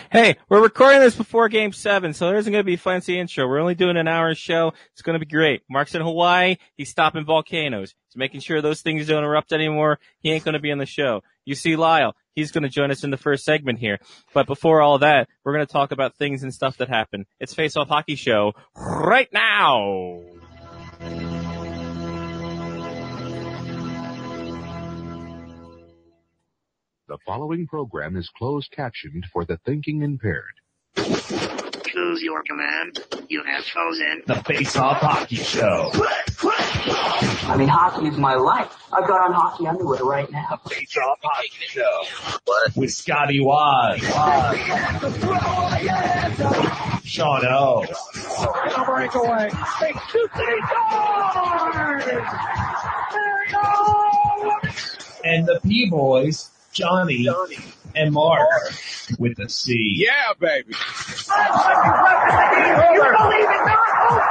Hey, we're recording this before Game 7, so there isn't going to be a fancy intro. We're only doing an hour show. It's going to be great. Mark's in Hawaii. He's stopping volcanoes. He's making sure those things don't erupt anymore. He ain't going to be on the show. You see Lyle. He's going to join us in the first segment here. But before all that, we're going to talk about things and stuff that happen. It's Face Off Hockey Show right now. The following program is closed captioned for the thinking impaired. Choose your command. You have chosen the Face Off Hockey Show. I mean, hockey is my life. I've got on hockey underwear right now. The Face Off Hockey Show. What? With Scotty Waz. Sean O. breakaway. They shoot the And the P-Boys, Johnny and Mark with the C. Yeah, baby. You believe it not?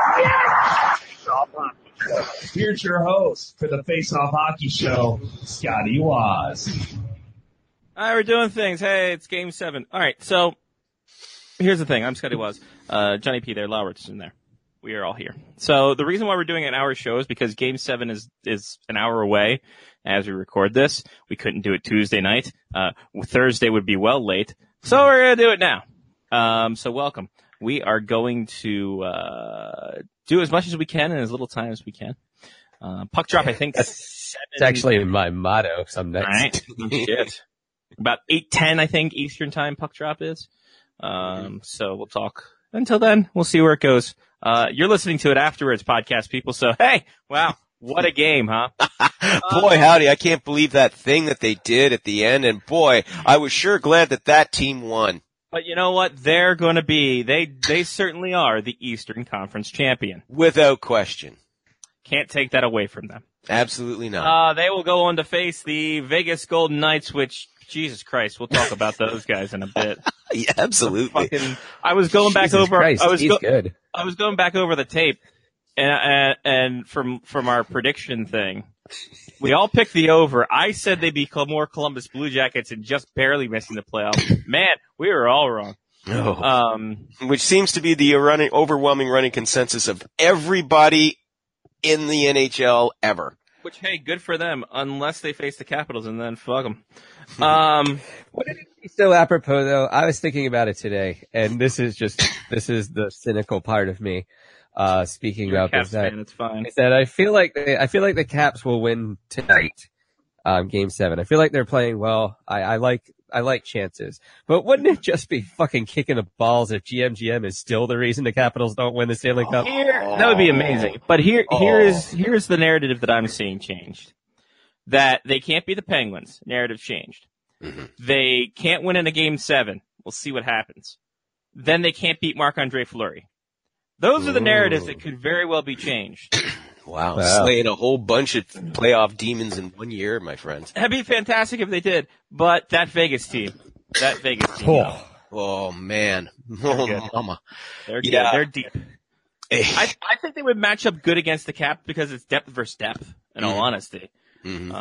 Oh, yes! Here's your host for the Face Off Hockey Show, Scotty Waz. All right, we're doing things. Hey, it's Game 7. All right, so here's the thing. I'm Scotty Waz. Johnny P there, Lyle Richardson there. We are all here. So the reason why we're doing an hour show is because Game 7 is an hour away as we record this. We couldn't do it Tuesday night. Thursday would be well late. So we're going to do it now. So welcome. We are going to do as much as we can in as little time as we can. Puck drop, I think. It's actually my motto some nights. All right. Shit. About 8:10, I think, Eastern time puck drop is. So we'll talk. Until then, we'll see where it goes. You're listening to it afterwards, podcast people. So, hey, wow, what a game, huh? Boy, howdy, I can't believe that thing that they did at the end. And boy, I was sure glad that team won. But you know what? They're going to be, they certainly are the Eastern Conference champion. Without question. Can't take that away from them. Absolutely not. They will go on to face the Vegas Golden Knights, which, Jesus Christ, we'll talk about those guys in a bit. Yeah, absolutely. I was going back over. Christ, he's good. I was going back over the tape, and from our prediction thing, we all picked the over. I said they'd be more Columbus Blue Jackets and just barely missing the playoffs. Man, we were all wrong. Oh. Which seems to be the overwhelming running consensus of everybody in the NHL ever. Which, hey, good for them, unless they face the Capitals, and then fuck them. So apropos though, I was thinking about it today, and this is the cynical part of me, speaking You're up. Caps fan, it's fine. Is that I feel like the Caps will win tonight, Game 7. I feel like they're playing well. I like chances, but wouldn't it just be fucking kicking the balls if GM is still the reason the Capitals don't win the Stanley Cup? That would be amazing. But here's the narrative that I'm seeing changed. That they can't be the Penguins. Narrative changed. Mm-hmm. They can't win in a Game 7. We'll see what happens. Then they can't beat Marc-Andre Fleury. Those are the narratives that could very well be changed. Wow. Slaying a whole bunch of playoff demons in 1 year, my friends. That'd be fantastic if they did. But that Vegas team. Oh man. Oh, mama. They're good. Yeah. They're deep. I think they would match up good against the Cap because it's depth versus depth, in all honesty. Mm-hmm.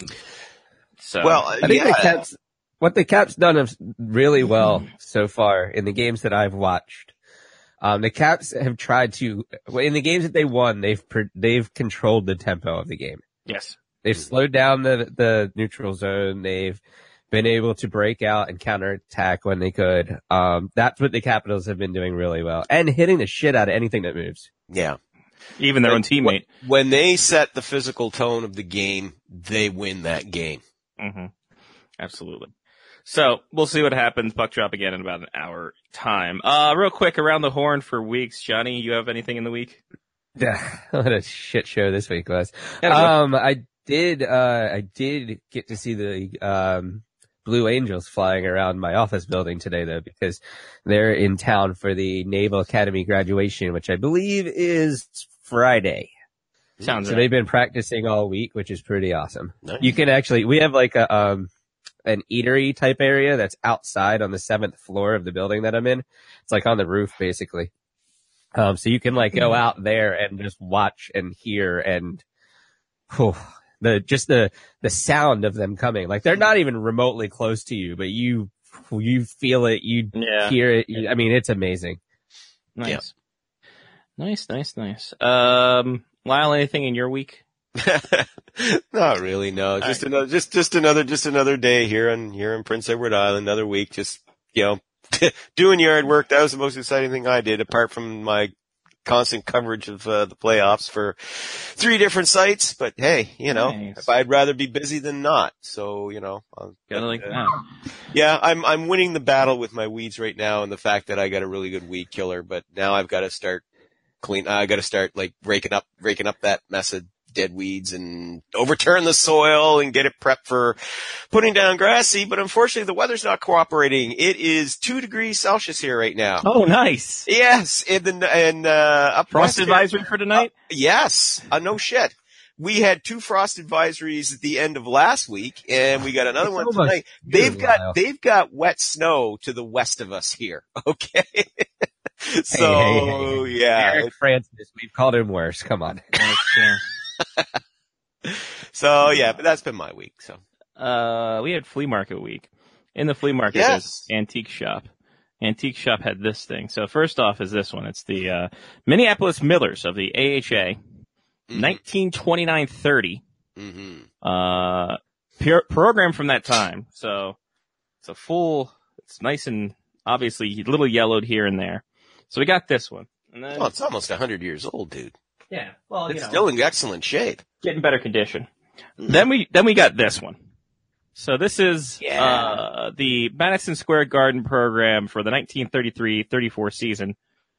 I think what the Caps done really well so far in the games that I've watched. The Caps have tried to, in the games that they won, they've controlled the tempo of the game. Yes. They've slowed down the neutral zone. They've been able to break out and counterattack when they could. That's what the Capitals have been doing really well, and hitting the shit out of anything that moves. Yeah. Even their own teammate. When they set the physical tone of the game, they win that game. Mm-hmm. Absolutely. So we'll see what happens. Puck drop again in about an hour time. Real quick, around the horn for weeks. Johnny, you have anything in the week? Yeah, what a shit show this week was. I did get to see the Blue Angels flying around my office building today though, because they're in town for the Naval Academy graduation, which I believe is Friday. Sounds so right. They've been practicing all week, which is pretty awesome. Nice. You can actually, we have like an eatery type area that's outside on the 7th floor of the building that I'm in. It's like on the roof basically. So you can like go out there and just watch and hear and, the sound of them coming. Like they're not even remotely close to you, but you you feel it, you hear it. I mean, it's amazing. Nice. Nice. Lyle, anything in your week? Not really, no. Just another day here in Prince Edward Island, another week, just, doing yard work. That was the most exciting thing I did, apart from my constant coverage of the playoffs for 3 different sites. But hey, Nice. I'd rather be busy than not. So, Gotta like that. Yeah, I'm winning the battle with my weeds right now, and the fact that I got a really good weed killer. But now I've got to start like raking up that mess of dead weeds and overturn the soil and get it prepped for putting down grass seed. But unfortunately, the weather's not cooperating. It is 2 degrees Celsius here right now. Oh, nice. Yes, up Frost west advisory for tonight? Yes, no shit. We had 2 frost advisories at the end of last week, and we got another one tonight. They've got wet snow to the west of us here. Okay. So yeah, Eric Francis, we've called him worse. Come on. So yeah, but that's been my week. So we had flea market week. In the flea market, there's Antique Shop. Antique Shop had this thing. So first off is this one. It's the Minneapolis Millers of the AHA, 1929-30. Program from that time. So it's nice and obviously a little yellowed here and there. So we got this one. And then, it's almost 100 years old, dude. Yeah. Well, it's still in excellent shape. Getting better condition. Then we got this one. So this is the Madison Square Garden program for the 1933-34 season.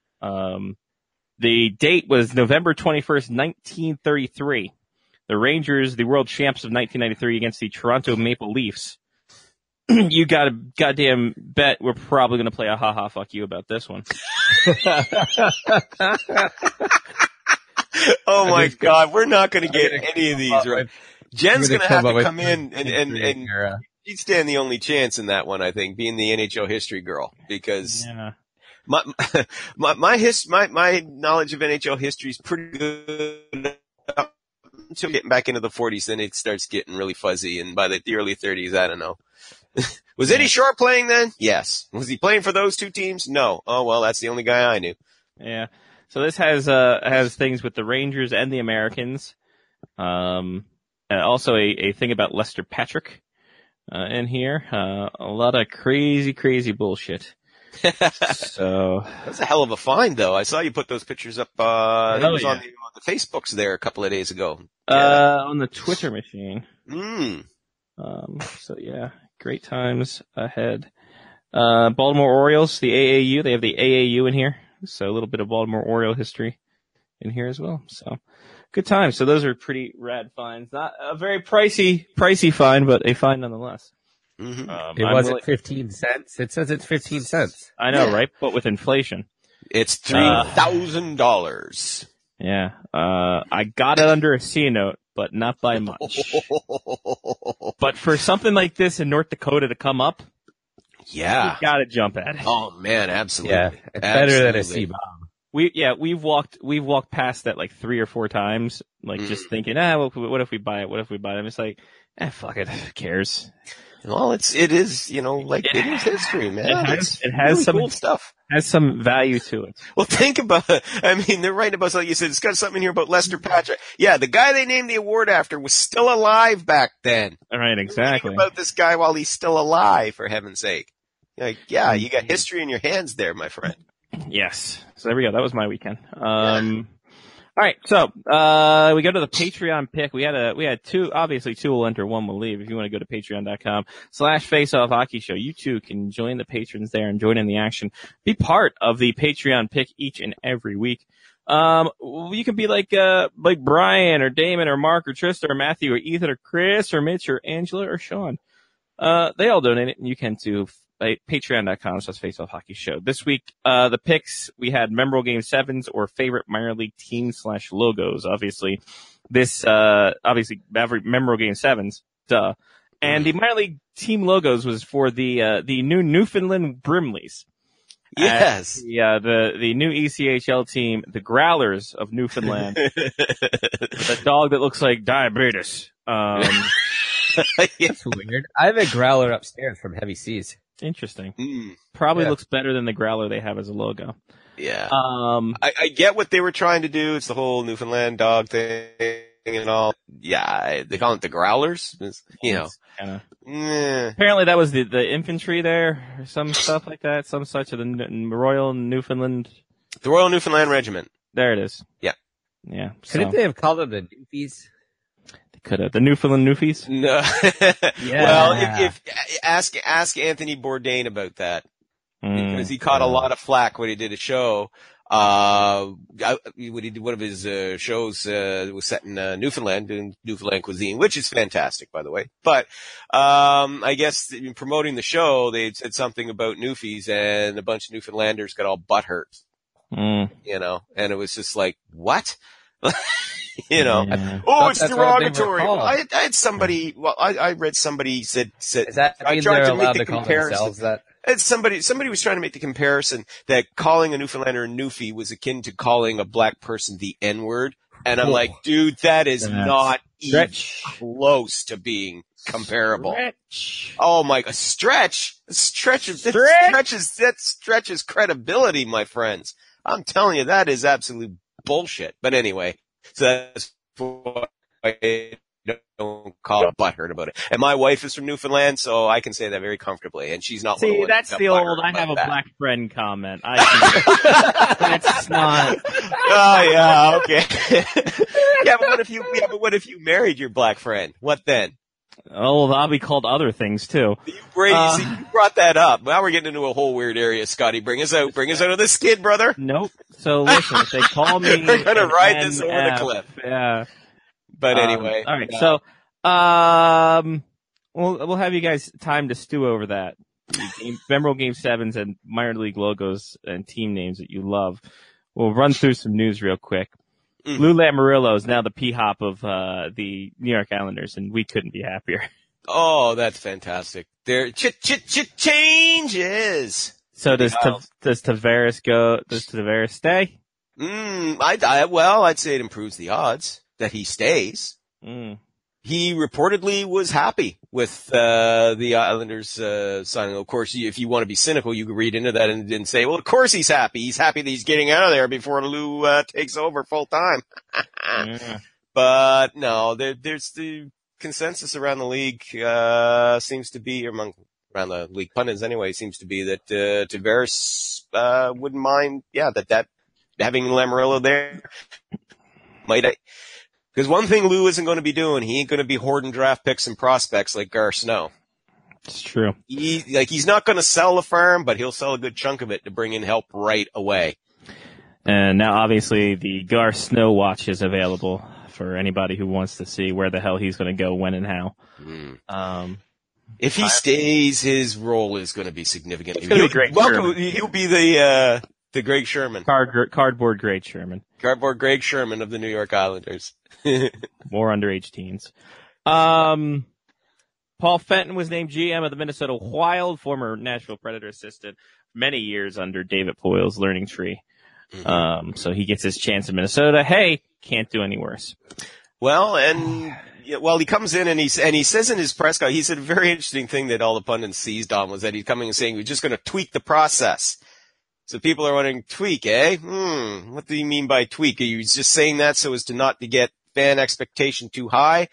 The date was November 21st, 1933. The Rangers, the world champs of 1993 against the Toronto Maple Leafs. You got a goddamn bet we're probably going to play a ha-ha fuck you about this one. Oh my God, we're not going to get any of these right. Jen's going to have to come in and she'd stand the only chance in that one, I think, being the NHL history girl, because my knowledge of NHL history is pretty good until getting back into the 40s. Then it starts getting really fuzzy, and by the early 30s, I don't know. Was Eddie Shore playing then? Yes. Was he playing for those 2 teams? No. Oh well, that's the only guy I knew. Yeah. So this has things with the Rangers and the Americans. And also a thing about Lester Patrick in here. A lot of crazy bullshit. So that's a hell of a find, though. I saw you put those pictures up. On the Facebooks there a couple of days ago. On the Twitter machine. So yeah, great times ahead. Baltimore Orioles, the AAU. They have the AAU in here. So a little bit of Baltimore Oriole history in here as well. So good times. So those are pretty rad finds. Not a very pricey find, but a find nonetheless. It wasn't 15 cents. It says it's 15 cents. I know, right? But with inflation, it's $3,000. Yeah. I got it under a C note, but not by much. But for something like this in North Dakota to come up, you gotta jump at it. Oh man, absolutely. Yeah, it's better than a C-bomb. We've walked past that like 3 or 4 times, like just thinking, what if we buy it? What if we buy it? I'm just like, fuck it, who cares? Well, it is history, man. It has really some cool stuff. Has some value to it. Well, think about it. I mean, they're writing about something. You said it's got something here about Lester Patrick. Yeah, the guy they named the award after was still alive back then. All right, exactly. Think about this guy while he's still alive, for heaven's sake. Like, yeah, you got history in your hands there, my friend. Yes. So there we go. That was my weekend. All right. So, we go to the Patreon pick. We had 2, obviously 2 will enter, 1 will leave. If you want to go to patreon.com/faceoffhockey show, you too can join the patrons there and join in the action. Be part of the Patreon pick each and every week. You can be like Brian or Damon or Mark or Trista or Matthew or Ethan or Chris or Mitch or Angela or Sean. They all donate it, and you can too. Patreon.com/faceoffhockey show. This week, the picks, we had memorable game 7s or favorite minor league teams / logos. Obviously, obviously memorable game 7s, duh. And the minor league team logos was for the new Newfoundland Brimleys. Yes. The new ECHL team, the Growlers of Newfoundland. The dog that looks like diabetes. That's weird. I have a growler upstairs from Heavy Seas. Interesting. Probably Yeah. looks better than the Growler they have as a logo. Yeah. I get what they were trying to do. It's the whole Newfoundland dog thing and all. Yeah, they call it the Growlers. You know. Kinda. Eh. Apparently that was the infantry there, or some stuff like that, some such of the Royal Newfoundland. The Royal Newfoundland Regiment. There it is. Yeah. Yeah. Couldn't they have called them the Newfies? They could have. The Newfoundland Newfies? No. Well, if ask Anthony Bourdain about that. Because he caught a lot of flack when he did a show. When he did one of his shows was set in Newfoundland, doing Newfoundland cuisine, which is fantastic, by the way. But I guess in promoting the show, they had said something about Newfies, and a bunch of Newfoundlanders got all butthurt. You know, and it was just like, what? You know, Yeah. oh, it's That's what they were derogatory. called. I had somebody. Well, I read somebody said. Does that I mean tried they're to make allowed the to call comparison. themselves that? It's somebody was trying to make the comparison that calling a Newfoundlander a Newfie was akin to calling a black person the N-word. And I'm like, dude, that is not even close to being comparable. Stretch. Oh my, that stretches credibility, my friends. I'm telling you, that is absolute bullshit. But anyway, so that's why I don't call it butthurt about it. And my wife is from Newfoundland, so I can say that very comfortably. And she's not one of See, the ones that's that the got old butthurt I have a about that. black friend comment. That's not. Oh yeah, okay. Yeah, but what if you married your black friend? What then? Oh, I'll be called other things too. You brought that up. Now we're getting into a whole weird area, Scotty. Bring us out of the skid, brother. Nope. So listen, if they call me, We're gonna an ride this over the NF, cliff. Yeah. But anyway. All right. So, we'll have you guys time to stew over that. Memorable Game 7s and minor league logos and team names that you love. We'll run through some news real quick. Lou Lamoriello is now the P-Hop of the New York Islanders, and we couldn't be happier. Oh, that's fantastic. There, changes. So does Tavares go? Does Tavares stay? I'd say it improves the odds that he stays. He reportedly was happy with the Islanders signing. Of course, if you want to be cynical, you could read into that and say, well, of course he's happy. He's happy that he's getting out of there before Lou takes over full time. Yeah. But no, there's the consensus around the league seems to be, around the league pundits anyway, seems to be that Tavares wouldn't mind, that having Lamoriello there might. Because one thing Lou isn't going to be doing, he ain't going to be hoarding draft picks and prospects like Gar Snow. It's true. He's not going to sell the farm, but he'll sell a good chunk of it to bring in help right away. And now, obviously, the Gar Snow watch is available for anybody who wants to see where the hell he's going to go, when, and how. If he stays, his role is going to be significant. It's going to be great. He'll be the Greg Sherman. Cardboard Greg Sherman. Cardboard Greg Sherman of the New York Islanders. More underage teens. Paul Fenton was named GM of the Minnesota Wild, former Nashville Predator assistant, many years under David Poyle's learning tree. So he gets his chance in Minnesota. Hey, can't do any worse. Well, he comes in and he says in his press conference, he said a very interesting thing that all the pundits seized on was that he's coming and saying, we're just going to tweak the process. So people are wondering, tweak, eh? What do you mean by tweak? Are you just saying that so as to get fan expectation too high?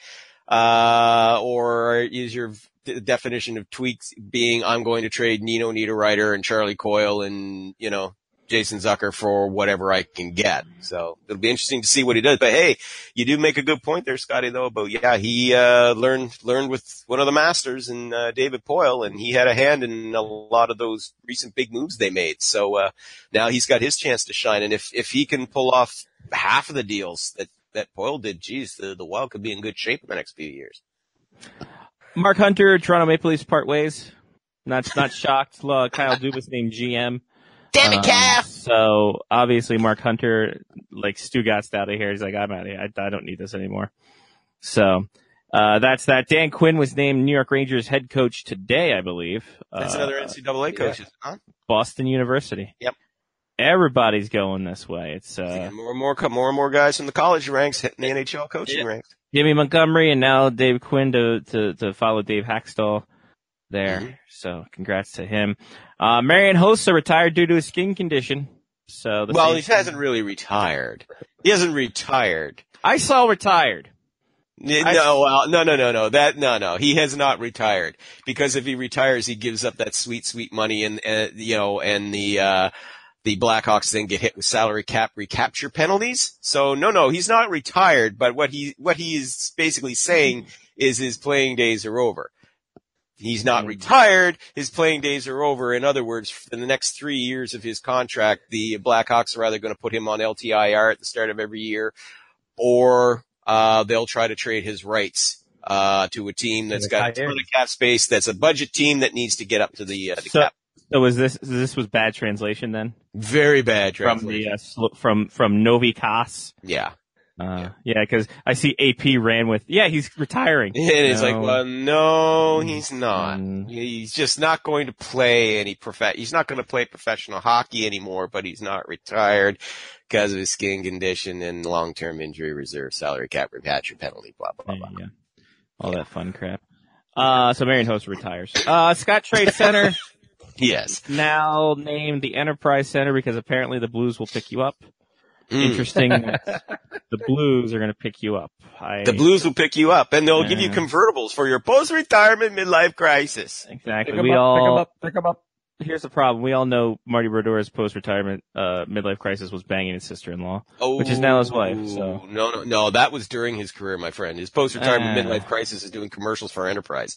Or is your definition of tweaks being, I'm going to trade Nino Niederreiter and Charlie Coyle and, Jason Zucker for whatever I can get. So it'll be interesting to see what he does. But hey, you do make a good point there, Scotty, though, about, he, learned with one of the masters in, David Poyle, and he had a hand in a lot of those recent big moves they made. So, now he's got his chance to shine. And if he can pull off half of the deals that Poyle did, geez, the Wild could be in good shape in the next few years. Mark Hunter, Toronto Maple Leafs part ways. Not shocked. Kyle Dubas named GM. Damn it, Cal! So obviously Mark Hunter, like Stugatz out of here. He's like, I'm out of here. I don't need this anymore. So, that's that. Dan Quinn was named New York Rangers head coach today, I believe. That's another NCAA coach, isn't it? Huh? Boston University. Yep. Everybody's going this way. It's, more and more guys from the college ranks hitting the NHL coaching ranks. Jimmy Montgomery and now Dave Quinn to follow Dave Hackstall. there. So congrats to him. Marian Hossa retired due to a skin condition. So he hasn't really retired. He hasn't retired. I saw retired. No. He has not retired, because if he retires, he gives up that sweet money, and the Blackhawks then get hit with salary cap recapture penalties. So no, he's not retired. But what he is basically saying is his playing days are over. He's not retired. His playing days are over. In other words, in the next 3 years of his contract, the Blackhawks are either going to put him on LTIR at the start of every year, or they'll try to trade his rights to a team that's got a ton of cap space, that's a budget team that needs to get up to the cap. So was this was bad translation then? Very bad translation. From Novi Kas. Yeah. Because I see AP ran with, he's retiring. And it's like, well, no, he's not. He's just not going to play he's not going to play professional hockey anymore, but he's not retired because of his skin condition and long-term injury reserve, salary cap recapture penalty, blah, blah, blah. Yeah. All that fun crap. So Marian Hossa retires. Scott Trade Center. Yes. Now named the Enterprise Center because apparently the Blues will pick you up. Interesting. The Blues are going to pick you up. The Blues will pick you up, and they'll give you convertibles for your post-retirement midlife crisis. Exactly. Pick them up. Here's the problem. We all know Marty Brodeur's post-retirement midlife crisis was banging his sister-in-law, which is now his wife. So No, that was during his career, my friend. His post-retirement midlife crisis is doing commercials for Enterprise.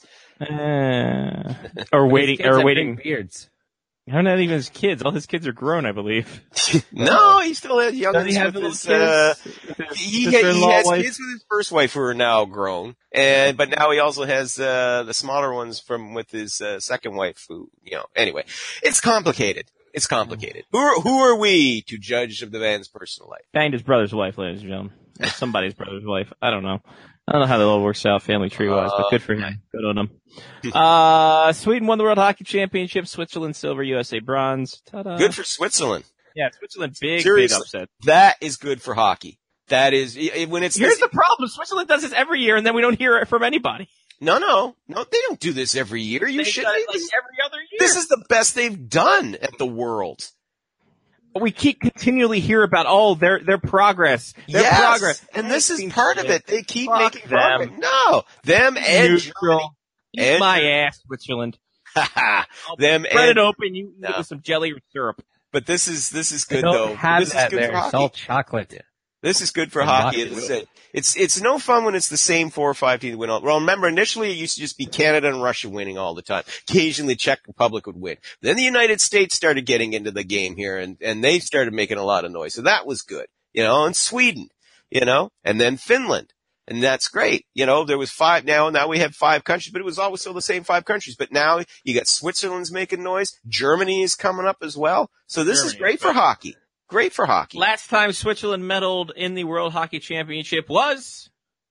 Or waiting beards. How not even his kids? All his kids are grown, I believe. No, he still has young Does he have with his, kids? He has kids with his first wife who are now grown, but now he also has the smaller ones with his second wife who, anyway. It's complicated. Who are we to judge of the man's personal life? Banged his brother's wife, ladies and gentlemen. Or somebody's brother's wife. I don't know how that all works out family tree-wise, but good for him. Good on him. Sweden won the World Hockey Championship. Switzerland silver, USA bronze. Ta-da. Good for Switzerland. Yeah, Switzerland big upset. That is good for hockey. That is, when it's... Here's the problem. Switzerland does this every year, and then we don't hear it from anybody. No, they don't do this every year. You should. Like every other year. This is the best they've done at the World. We keep continually hear about their progress. Progress. And this is part of it. They keep making progress. No. Them and Germany. Eat my ass, Switzerland. Them spread it open, you eat it with some jelly or syrup. But this is good though. This is good for hockey. It's all chocolate. This is good for hockey. It's no fun when it's the same 4 or 5 teams win all. Well, remember initially it used to just be Canada and Russia winning all the time. Occasionally Czech Republic would win. Then the United States started getting into the game here and they started making a lot of noise. So that was good. And Sweden, and then Finland. And that's great. There was 5 now we have 5 countries, but it was always still the same 5 countries. But now you got Switzerland's making noise. Germany is coming up as well. So this is great for hockey. Great for hockey. Last time Switzerland medaled in the World Hockey Championship was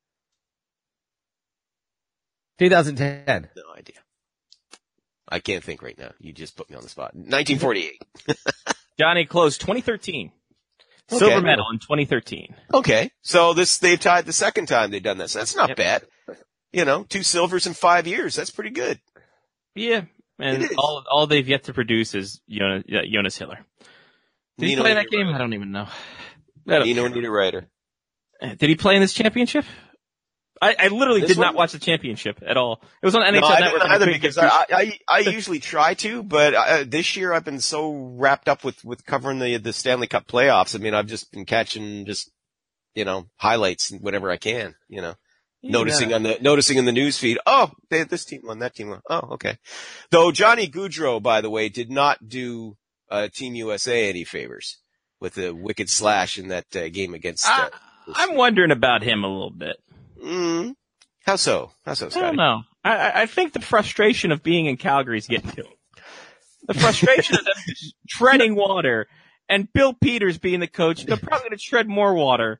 2010. No idea. I can't think right now. You just put me on the spot. 1948. Johnny closed 2013. Okay. Silver medal in 2013. Okay. So they've tied the second time they've done this. That's not bad. 2 silvers in 5 years. That's pretty good. Yeah. And all they've yet to produce is Jonas Hiller. Did he play in that game? I don't even know. Nino Niederreiter. Did he play in this championship? I literally did not watch the championship at all. It was on NHL Network. I didn't either because I usually try to, but this year I've been so wrapped up with covering the Stanley Cup playoffs. I mean, I've just been catching highlights whenever I can, noticing in the news feed. Oh, this team won, that team won. Oh, okay. Though Johnny Gaudreau, by the way, did not do Team USA any favors with the wicked slash in that game against. I'm wondering about him a little bit. How so, Scotty? I don't know. I think the frustration of being in Calgary is getting to him. The frustration of them just treading water, and Bill Peters being the coach, they're probably going to tread more water.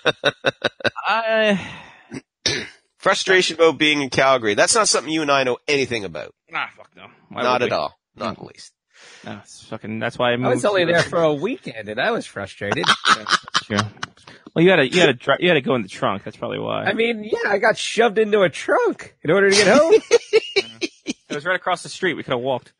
Frustration about being in Calgary. That's not something you and I know anything about. Fuck no. Not at all. Not the least. No, that's why I moved. I was only there for a weekend and I was frustrated. Sure. Well, you had to go in the trunk. That's probably why. I mean, I got shoved into a trunk in order to get home. It was right across the street. We could have walked.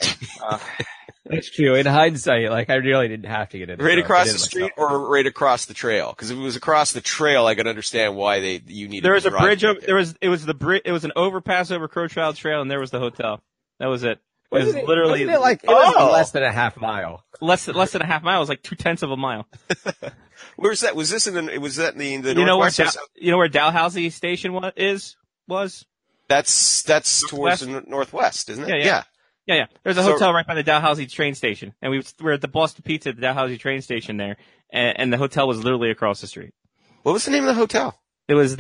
That's true. In hindsight, like, I really didn't have to get in. Right across the street or right across the trail? Because if it was across the trail, I could understand why you needed. There was to a drive bridge. to get there. It was an overpass over Crowchild Trail, and there was the hotel. That was it. Wasn't it was less than a half mile? less than a half mile. It was like 0.2 of a mile. Where's that? Was this in the? Was that in the You know where northwest? you know where Dalhousie Station was? That's towards the northwest, isn't it? Yeah. Yeah. There's a So- hotel right by the Dalhousie train station, and we were at the Boston Pizza at the Dalhousie train station there, and the hotel was literally across the street. What was the name of the hotel? It was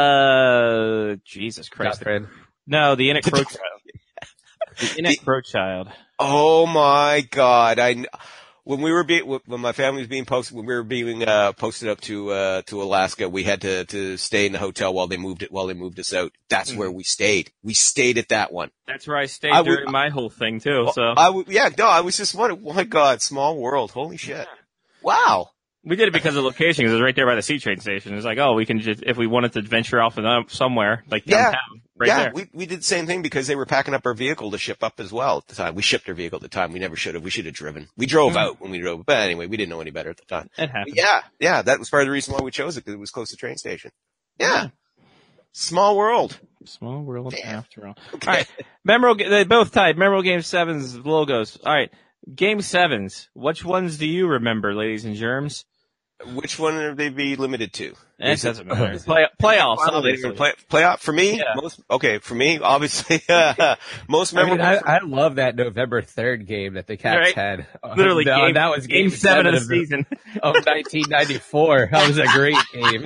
the Jesus Christ. Friend. No, the Inn at Crowchild. The Inn at Crowchild. Oh my God! When my family was being posted, when we were being posted up to Alaska, we had to stay in the hotel while they moved us out. That's where we stayed. We stayed at that one. That's where I stayed during my whole thing too. So I was just wondering. Oh my God, small world. Holy shit! Wow. we did it because of the location. 'Cause it was right there by the C train station. It's like, oh, we can just if we wanted to venture off somewhere like downtown, there. We did the same thing because they were packing up our vehicle to ship up as well at the time. We shipped our vehicle at the time. We never should have. We should have driven. We drove out when we drove, but anyway, we didn't know any better at the time. It happened. Yeah, that was part of the reason why we chose it because it was close to the train station. Yeah. Small world. Small world after all. Okay. All right. They both tied. Memorable Game 7's logos. All right. Game 7's. Which ones do you remember, ladies and germs? Which one are they be limited to? It doesn't matter. Playoffs. Obviously. Playoff for me? Yeah. For me, obviously, most memorable. I love that November 3rd game that the Caps had. Literally, that was game 7 of the season. Of 1994. That was a great game.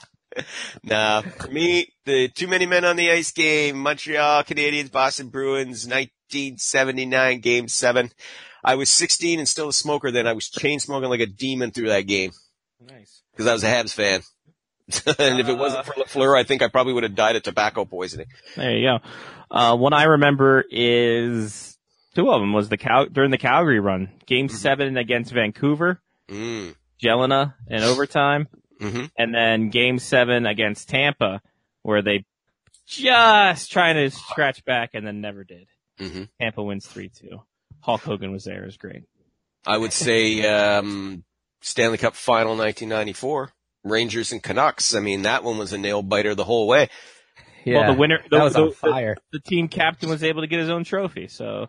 Nah, for me, the Too Many Men on the Ice game, Montreal Canadiens, Boston Bruins, 1979, Game 7. I was 16 and still a smoker then. I was chain smoking like a demon through that game. Nice. Because I was a Habs fan. And if it wasn't for Lafleur, I think I probably would have died of tobacco poisoning. There you go. One I remember is two of them was during the Calgary run. Game 7 against Vancouver. Jelena in overtime. Mm-hmm. And then Game 7 against Tampa, where they just trying to scratch back and then never did. Mm-hmm. Tampa wins 3-2. Hulk Hogan was there. It was great. I would say Stanley Cup Final 1994, Rangers and Canucks. I mean, that one was a nail biter the whole way. Yeah, well, the winner, that was on fire. The team captain was able to get his own trophy, so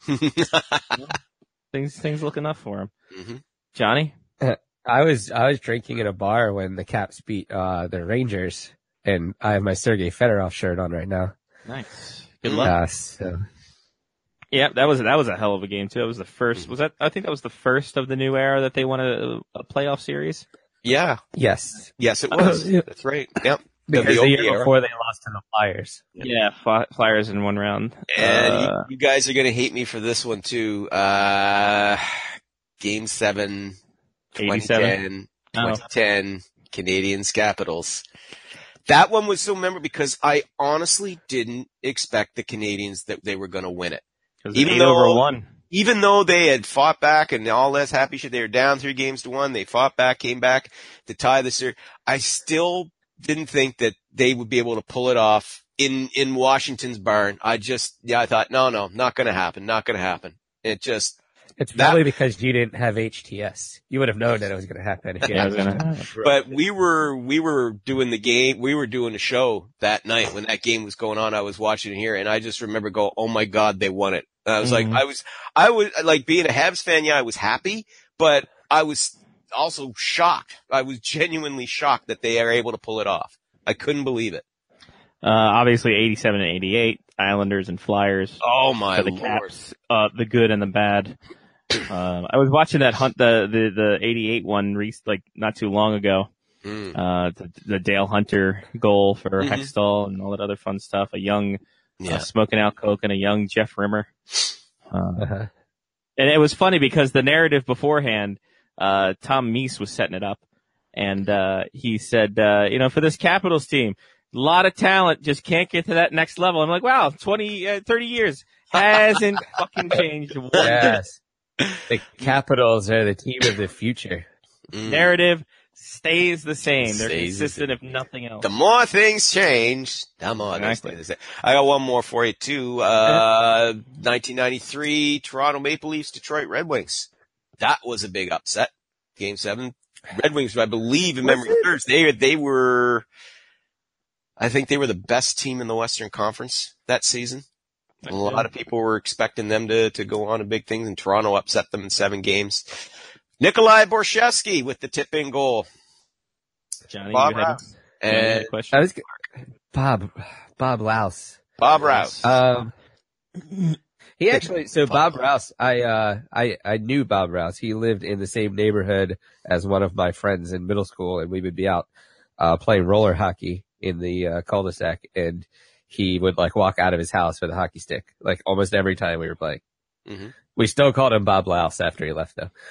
things looking up for him. Mm-hmm. Johnny? I was drinking at a bar when the Caps beat the Rangers, and I have my Sergei Fedorov shirt on right now. Nice. Good luck. Yeah, that was a hell of a game too. It was the first. I think that was the first of the new era that they won a playoff series. Yeah. Yes, it was. That's right. Yep. because the year before they lost to the Flyers. Yeah, Flyers in one round. And you guys are going to hate me for this one too. Game 7, 2010, Canadiens Capitals. That one was so memorable because I honestly didn't expect the Canadiens that they were going to win it. Even though they had fought back and all this happy shit, they were down 3-1. They fought back, came back to tie the series. I still didn't think that they would be able to pull it off in Washington's barn. I thought, no, not going to happen. It's probably because you didn't have HTS. You would have known that it was going to happen. But we were doing the game. We were doing a show that night when that game was going on. I was watching it here, and I just remember oh my God, they won it. I was like, I was like being a Habs fan. Yeah, I was happy, but I was also shocked. I was genuinely shocked that they are able to pull it off. I couldn't believe it. Obviously 87 and 88, Islanders and Flyers. Oh my the Lord. Caps, the good and the bad. I was watching that the 88 one not too long ago. The Dale Hunter goal for Hextall and all that other fun stuff. A young, smoking out coke and a young Jeff Rimmer. And it was funny because the narrative beforehand, Tom Meese was setting it up and, he said, for this Capitals team, a lot of talent, just can't get to that next level. I'm like, wow, 30 years hasn't fucking changed one bit. Yes. The Capitals are the team of the future. Narrative stays the same. They're Stays the consistent, if nothing else. The more things change, the more they stay the same. I got one more for you too. 1993 Toronto Maple Leafs, Detroit Red Wings. That was a big upset. Game 7. Red Wings, I believe, in memory serves, they were, I think they were the best team in the Western Conference that season. A lot of people were expecting them to go on to big things, and Toronto upset them in 7 games. Nikolai Borshevsky with the tip-in goal. Johnny, Bob you had Rouse. And a question? Bob Rouse. Bob Rouse. He actually, so Bob Rouse, I knew Bob Rouse. He lived in the same neighborhood as one of my friends in middle school, and we would be out, playing roller hockey in the, cul-de-sac, and he would like walk out of his house with a hockey stick, like almost every time we were playing. Mm-hmm. We still called him Bob Rouse after he left though.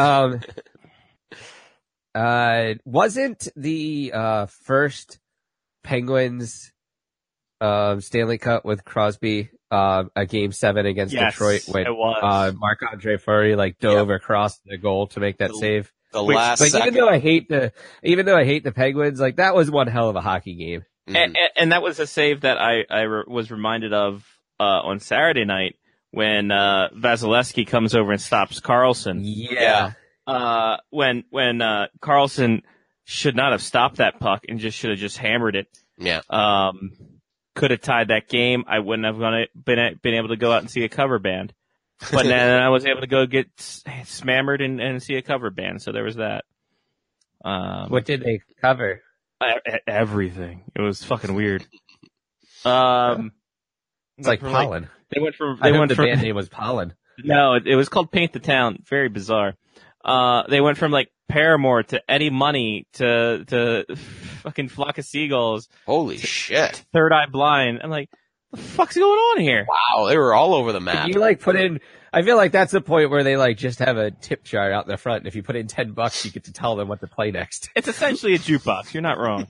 Wasn't the, first Penguins, Stanley Cup with Crosby, a game 7 against Detroit when, it was. Marc-Andre Fleury like dove across the goal to make that save. Last like, second. even though I hate the Penguins, like that was one hell of a hockey game. Mm-hmm. And that was a save that I was reminded of, on Saturday night when, Vasilevsky comes over and stops Carlson. Yeah. When Carlson should not have stopped that puck and should have just hammered it. Yeah. Could have tied that game. I wouldn't have been able to go out and see a cover band. But then I was able to go get smammered and see a cover band. So there was that. What did they cover? Everything. It was fucking weird. It's like Pollen. They went from, the band name was Pollen. No, it was called Paint the Town. Very bizarre. They went from like Paramore to Eddie Money to fucking Flock of Seagulls. Holy shit. Third Eye Blind. I'm like, what the fuck's going on here? Wow, they were all over the map. You like put in, I feel like that's the point where they like just have a tip jar out in the front. And if you put in $10, you get to tell them what to play next. It's essentially a jukebox. You're not wrong.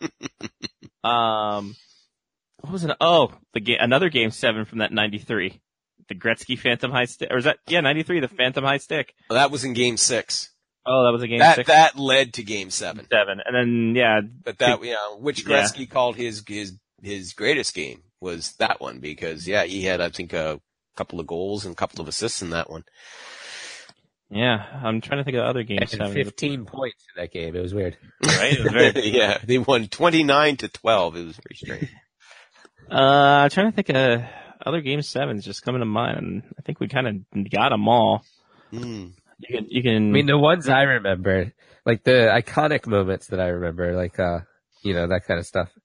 What was it? Oh, another game 7 from that 93. The Gretzky Phantom High Stick, or is that, 93, the Phantom High Stick. Well, that was in game 6. Oh, that was a game 6. That led to game 7. 7. And then, But which Gretzky called his greatest game was that one because, he had, I think, a couple of goals and a couple of assists in that one. Yeah, I'm trying to think of other games. 15 points in that game. It was weird. Right? It was very they won 29-12. It was very strange. I'm trying to think of other game 7s just coming to mind, and I think we kind of got them all. Mm. You can. I mean, the ones I remember, like the iconic moments that I remember, like, that kind of stuff.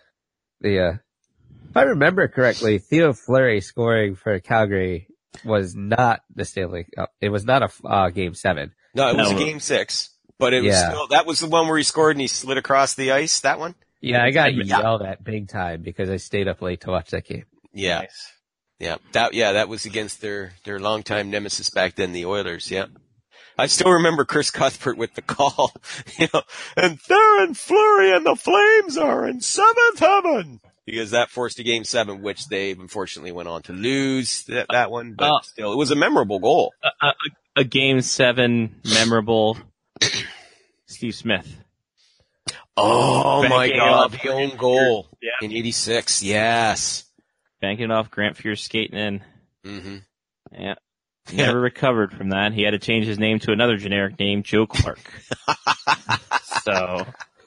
If I remember correctly, Theo Fleury scoring for Calgary was not the Stanley Cup. It was not a game 7. No, it was a game 6, but it was still, that was the one where he scored and he slid across the ice, that one? Yeah, I got yelled at big time because I stayed up late to watch that game. Yeah. Nice. Yeah. That was against their longtime nemesis back then, the Oilers. Yeah. I still remember Chris Cuthbert with the call, and Theron Fleury and the Flames are in 7th heaven. Because that forced a game 7, which they unfortunately went on to lose that one, but still, it was a memorable goal. A game 7 memorable Steve Smith. Oh my God, off the own goal Yeah. in '86. Yes. Banking off Grant Fuhr skating in. Mm-hmm. Yeah. Never recovered from that. He had to change his name to another generic name, Joe Clark. So.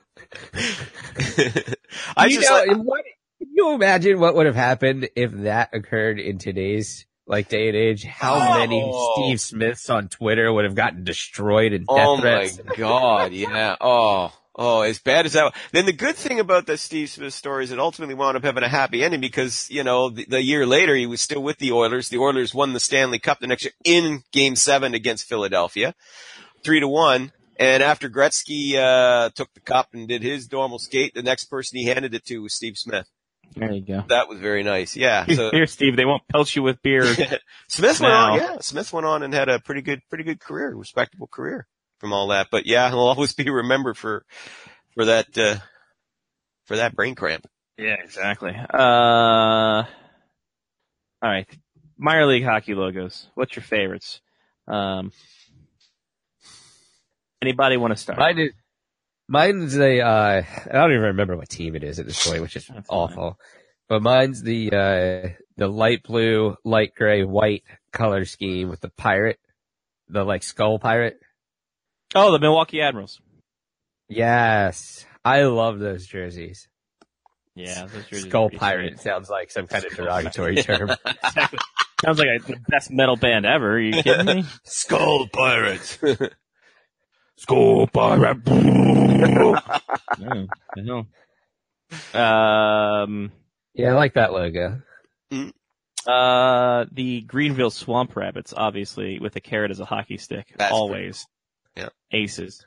Can you imagine what would have happened if that occurred in today's day and age? How many Steve Smiths on Twitter would have gotten destroyed and death threats? Oh my God, yeah. Oh, as bad as that. Then the good thing about the Steve Smith story is it ultimately wound up having a happy ending because, the year later he was still with the Oilers. The Oilers won the Stanley Cup the next year in game 7 against Philadelphia, 3-1. And after Gretzky, took the cup and did his normal skate, the next person he handed it to was Steve Smith. There you go. That was very nice. Yeah. So, here, Steve, they won't pelt you with beer. Smith went on and had a pretty good career, respectable career from all that. But yeah, he'll always be remembered for that brain cramp. Yeah, exactly. All right. Minor league hockey logos. What's your favorites? Anybody want to start? Mine's I don't even remember what team it is at this point, which is That's awful. But mine's the light blue, light gray, white color scheme with the pirate, the like skull pirate. Oh, the Milwaukee Admirals. Yes. I love those jerseys. Yeah, those jerseys are Skull pretty pirate sweet. sounds like some kind of derogatory term. Exactly. Sounds like the best metal band ever. Are you kidding me? Skull Pirate. Skull pirate. Yeah, I know. Yeah, I like that logo. The Greenville Swamp Rabbits, obviously, with a carrot as a hockey stick. That's Always. Yeah. Aces.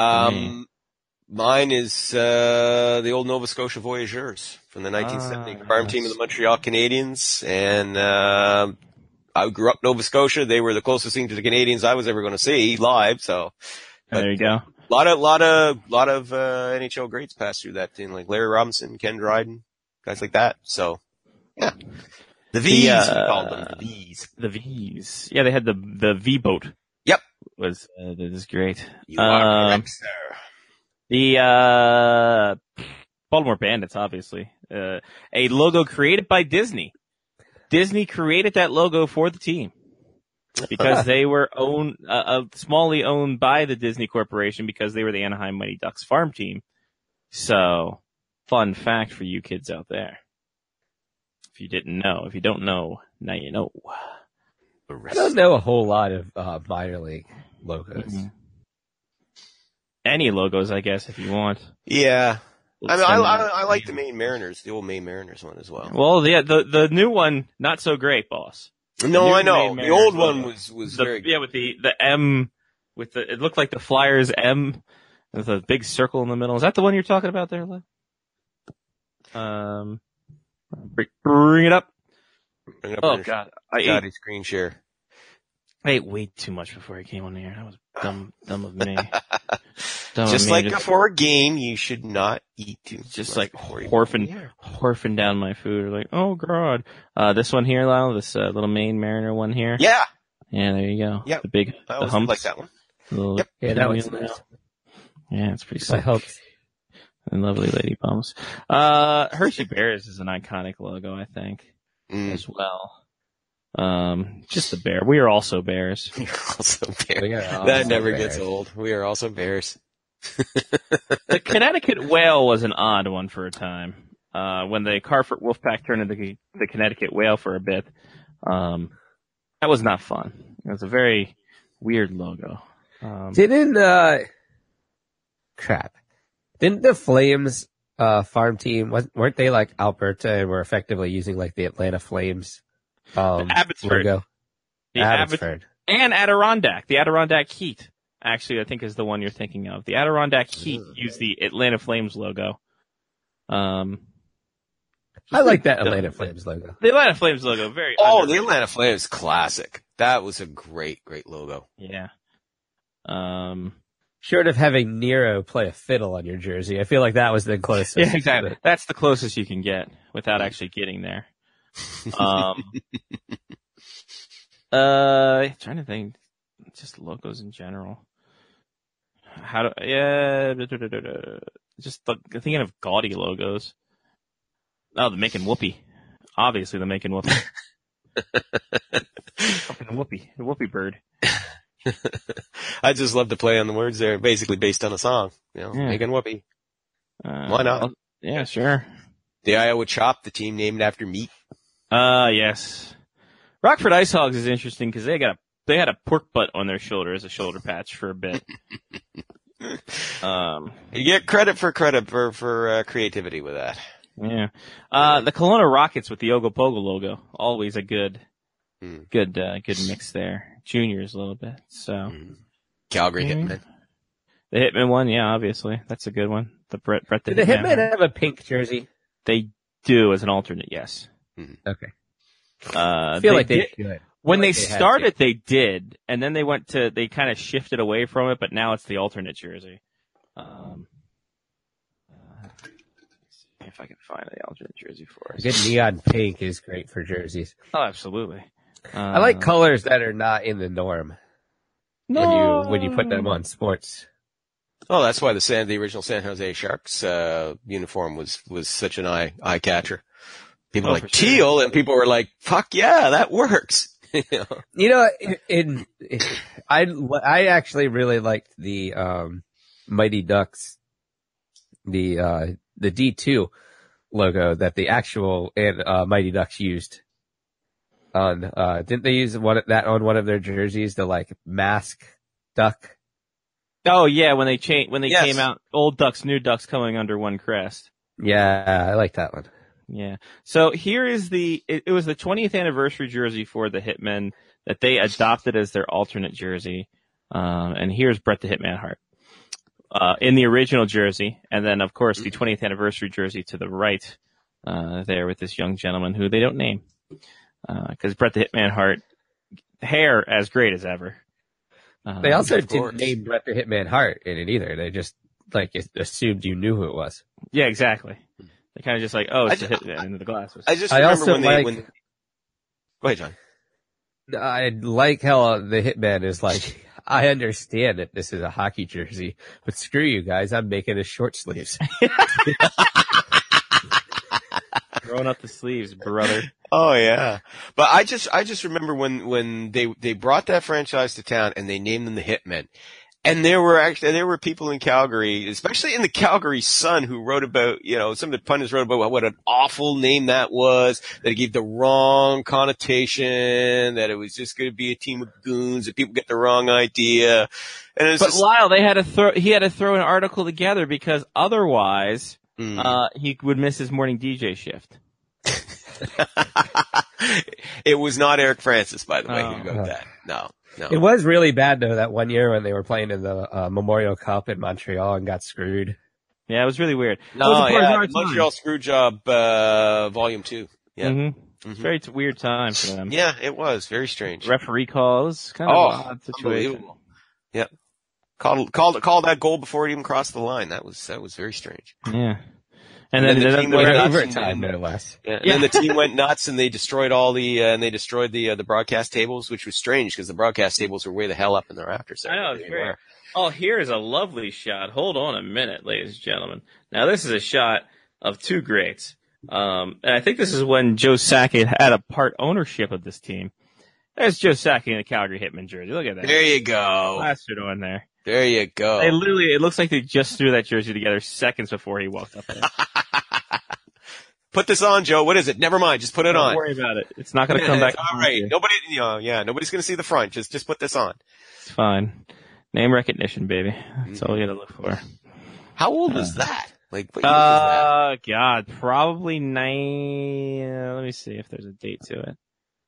Mine is the old Nova Scotia Voyageurs from the 1970 farm team of the Montreal Canadiens, and I grew up Nova Scotia. They were the closest thing to the Canadiens I was ever going to see live. So There you go. a lot of NHL greats passed through that team, like Larry Robinson, Ken Dryden, guys like that. So yeah, the V's we called them, the V's. The V's. Yeah, they had the V boat. Yep, Was that is great. you are correct, sir. The Baltimore Bandits, obviously, a logo created by Disney. Disney created that logo for the team because they were smallly owned by the Disney Corporation because they were the Anaheim Mighty Ducks farm team. So, fun fact for you kids out there. If you didn't know, if you don't know, now you know. I don't know a whole lot of minor league logos. Mm-hmm. Any logos, I guess, if you want. Yeah. I mean, I like the Maine Mariners, the old Maine Mariners one as well. Well, yeah, the new one, not so great, boss. No, I know. Maine The Mariners old one logo. was very good. Yeah, with the M, it looked like the Flyers M, with a big circle in the middle. Is that the one you're talking about there, Lev? Bring it up. Bring it up Oh on your God, shoddy screen share. I ate way too much before I came on the air. That was dumb of me. Just like before a game, you should not eat too much. Just like before you horfing down my food. Like, oh God. This one here, Lyle, this little Maine Mariner one here. Yeah. Yeah, there you go. Yep. The big, I the always humps. like that one. Little Yep. Yeah, that was pinwheel nice. now. Yeah, it's pretty I sick. hope. And lovely lady bums. Hershey Bears is an iconic logo, I think, as well. Just the bear. We are also bears. You're also bears. We are also That never bears. gets old. We are also bears. The Connecticut Whale was an odd one for a time. When the Carford Wolfpack turned into the Connecticut Whale for a bit, that was not fun. It was a very weird logo. Didn't the Flames farm team weren't they like Alberta and were effectively using like the Atlanta Flames Abbotsford. logo? The Abbotsford. And Adirondack. The Adirondack Heat, actually, I think is the one you're thinking of. The Adirondack Heat used the Atlanta Flames logo. I like that Atlanta Flames logo. The Atlanta Flames logo, very Oh, underrated. the Atlanta Flames classic. That was a great logo. Yeah. Short of having Nero play a fiddle on your jersey, I feel like that was the closest. Yeah, exactly. That's the closest you can get without actually getting there. Trying to think, just logos in general. Just thinking of gaudy logos. Oh, the Making Whoopee. Obviously, the Making Whoopee. Fucking Whoopee, the Whoopee bird. I just love to play on the words there, basically based on a song. You know, Yeah. Making Whoopee. Why not? Yeah, sure. The Iowa Chop, the team named after meat. Yes. Rockford Ice Hogs is interesting because they had a pork butt on their shoulder as a shoulder patch for a bit. You get credit for creativity with that. Yeah. The Kelowna Rockets with the Ogopogo logo, always a good mix there. Juniors a little bit, so. Calgary Hitmen. The Hitman one, yeah, obviously. That's a good one. The Brett the Did the Hitmen have a pink jersey? They do as an alternate, yes. Okay. I feel like they should. When they had started, they did, and then they kind of shifted away from it, but now it's the alternate jersey. If I can find the alternate jersey for us. A good neon pink is great for jerseys. Oh, absolutely. I like colors that are not in the norm when you put them on sports. Oh, that's why the original San Jose Sharks uniform was such an eye catcher. People were like teal, and people were like, "Fuck yeah, that works." I actually really liked the Mighty Ducks, the D2 logo that the actual Mighty Ducks used on. Didn't they use that on one of their jerseys? The like mask duck. Oh yeah, when they came out, old ducks, new ducks coming under one crest. Yeah, I like that one. Yeah. So here is it was the 20th anniversary jersey for the Hitmen that they adopted as their alternate jersey. And here's Bret the Hitman Hart, in the original jersey. And then of course the 20th anniversary jersey to the right, there with this young gentleman who they don't name. Cause Bret the Hitman Hart, hair as great as ever. They also didn't name Bret the Hitman Hart in it either. They just assumed you knew who it was. Yeah, exactly. They kind of just like, oh, it's the Hitman into the glasses. I just remember when Go ahead, John. I like how the Hitman is like, I understand that this is a hockey jersey, but screw you guys, I'm making it short sleeves. Throwing up the sleeves, brother. Oh yeah. But I just remember when they brought that franchise to town and they named them the Hitmen. And there were people in Calgary, especially in the Calgary Sun, who wrote about, some of the pundits wrote about what an awful name that was, that it gave the wrong connotation, that it was just going to be a team of goons, that people get the wrong idea. And it was Lyle, he had to throw an article together because otherwise, he would miss his morning DJ shift. It was not Eric Francis, by the way, who wrote that. No. It was really bad though that one year when they were playing in the Memorial Cup in Montreal and got screwed. Yeah, it was really weird. The Montreal Screwjob Volume 2. Yeah. Mm-hmm. It's a very weird time for them. Yeah, it was very strange. Referee calls, kind of an odd situation. Yeah. Called that goal before it even crossed the line. That was very strange. Yeah. And then the team went overtime, no less. Yeah. And then the team went nuts and they destroyed the broadcast tables, which was strange because the broadcast tables were way the hell up in the rafters. I know, it's great. Oh, here's a lovely shot. Hold on a minute, ladies and gentlemen. Now this is a shot of two greats. And I think this is when Joe Sakic had a part ownership of this team. There's Joe Sakic in a Calgary Hitman jersey. Look at that. There you go. Plastered on there. There you go. It looks like they just threw that jersey together seconds before he walked up there. Put this on, Joe. What is it? Never mind. Just put it on. Don't worry about it. It's not going to come back. All right. Nobody's going to see the front. Just put this on. It's fine. Name recognition, baby. That's all you got to look for. How old was that? Like, what year was that? God, probably let me see if there's a date to it.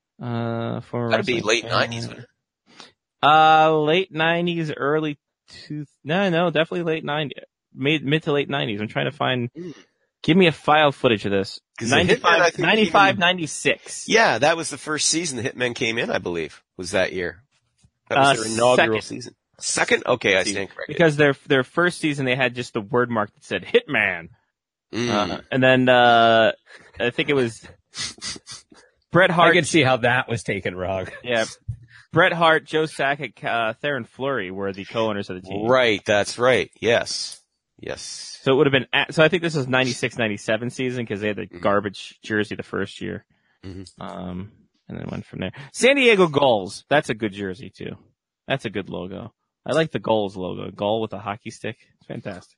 Gotta be late 90s, wouldn't it? Late 90s, early no, definitely late 90s, mid to late 90s. I'm trying to find. Give me a file footage of this. 95, 96. Yeah, that was the first season the Hitmen came in, I believe, was that year. That was their inaugural season. Second? Okay, I stand corrected. Because their first season, they had just the word mark that said Hitman. And then, I think it was Bret Hart. I can see how that was taken wrong. Yeah. Bret Hart, Joe Sakic, Theron Fleury were the co-owners of the team. Right, that's right. Yes. So it would have been, so I think this was 96, 97 season because they had the garbage jersey the first year. And then went from there. San Diego Gulls. That's a good jersey too. That's a good logo. I like the Gulls logo. Gull with a hockey stick. It's fantastic.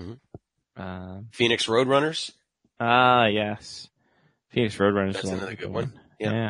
Phoenix Roadrunners. Yes. Phoenix Roadrunners. That's another good one. Yeah.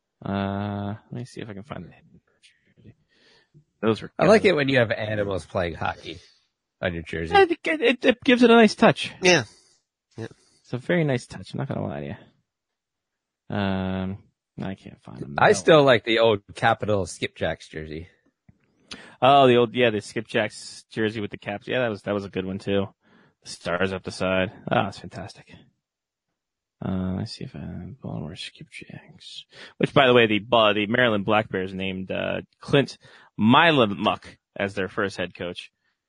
Let me see if I can find it. Those were. I like it when you have animals playing hockey on your jersey. It gives it a nice touch. Yeah. It's a very nice touch. I'm not gonna lie to you. I can't find them. I still like the old Capital Skipjacks jersey. Oh, the Skipjacks jersey with the caps. Yeah, that was a good one too. The stars up the side. Oh, it's fantastic. Let's see if I have Baltimore Skipjacks. Which, by the way, the Maryland Black Bears named Clint Mylamuck as their first head coach.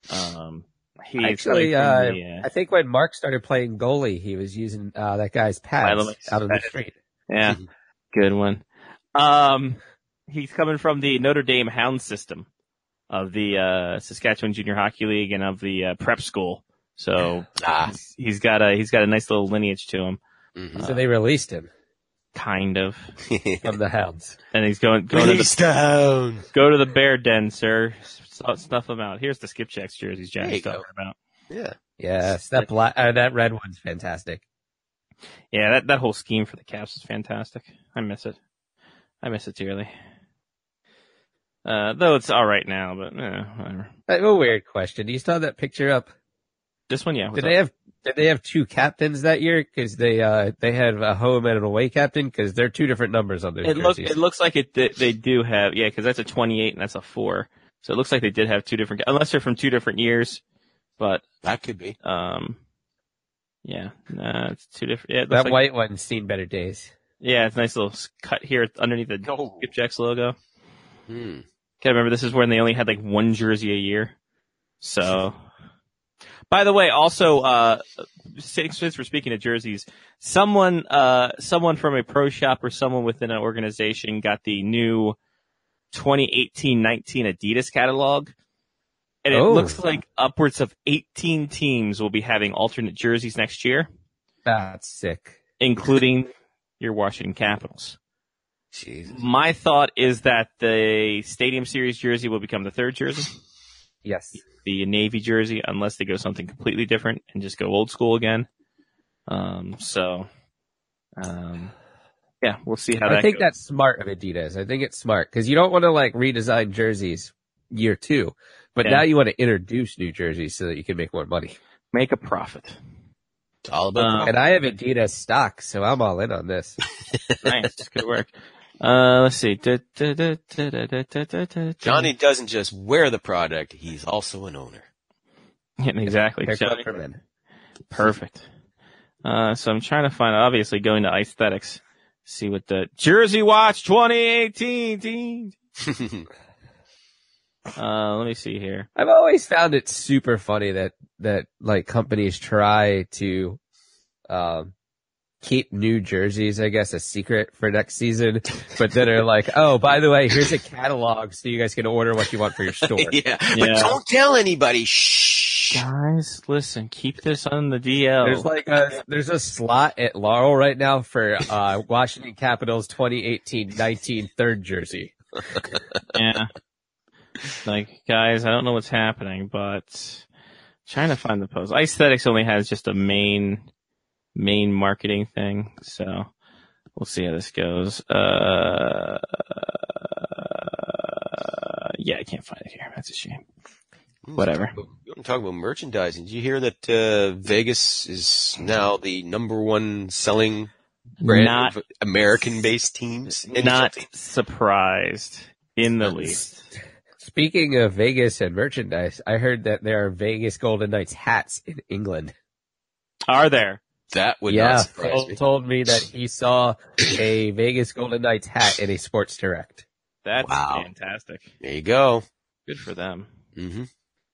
Actually, I think when Mark started playing goalie, he was using that guy's pads out on the street. Yeah, good one. He's coming from the Notre Dame Hound system. the Saskatchewan Junior Hockey League and of the prep school. So he's got a nice little lineage to him. Mm-hmm. So they released him Kind of. from the Hounds. And he's going Release down. go to the bear den, sir. Snuff him out. Here's the Skipchecks jerseys There Johnny's you go. talking about. Yeah. Yes, that red one's fantastic. Yeah, that whole scheme for the Caps is fantastic. I miss it. I miss it dearly. Though it's all right now, but whatever. I have a weird question. Do you still have that picture up? This one, yeah. Did they have two captains that year? Because they had a home and an away captain. Because they're two different numbers on those jerseys. It looks like they do have, yeah, because that's a 28 and that's a 4. So it looks like they did have two different, unless they're from two different years. But That could be. yeah, it's two different. Yeah, it looks That like, white one's seen better days. yeah, it's a nice little cut here underneath the Skipchecks logo. Hmm. Gotta remember, this is when they only had like one jersey a year. So, by the way, also, since we're speaking of jerseys, someone from a pro shop or someone within an organization got the new 2018-19 Adidas catalog. And it looks like upwards of 18 teams will be having alternate jerseys next year, That's sick. including your Washington Capitals. Jesus. My thought is that the Stadium Series jersey will become the third jersey. Yes. The Navy jersey, unless they go something completely different and just go old school again. Yeah, we'll see how that I think goes. that's smart of Adidas. I think it's smart because you don't want to like redesign jerseys year 2, but Yeah. now you want to introduce new jerseys so that you can make more money. Make a profit. It's all about And I have Adidas stock, so I'm all in on this. Nice. Good work. Let's see. Johnny doesn't just wear the product, he's also an owner. Yeah, exactly. Haircut Johnny. for men. Perfect. So I'm trying to find, obviously going to Aesthetics, see what the Jersey Watch 2018 team. Let me see here. I've always found it super funny that like companies try to keep new jerseys, I guess, a secret for next season, but then are like, oh, by the way, here's a catalog so you guys can order what you want for your store. Yeah. But Yeah. don't tell anybody. Shh. Guys, listen, keep this on the DL. There's a slot at Laurel right now for Washington Capitals 2018-19 third jersey. Yeah. Like, guys, I don't know what's happening, but trying to find the post. Aesthetics only has just a main marketing thing, so we'll see how this goes. Yeah, I can't find it here. That's a shame. Whatever. You want to talk about merchandising? Did you hear that Vegas is now the number one selling brand Not- of American-based teams? Not NHL teams? surprised in the least. Speaking of Vegas and merchandise, I heard that there are Vegas Golden Knights hats in England. Are there? That would not surprise Cole me. told me that he saw a Vegas Golden Knights hat in a Sports Direct. That's Wow. fantastic. There you go. Good for them. Mm-hmm.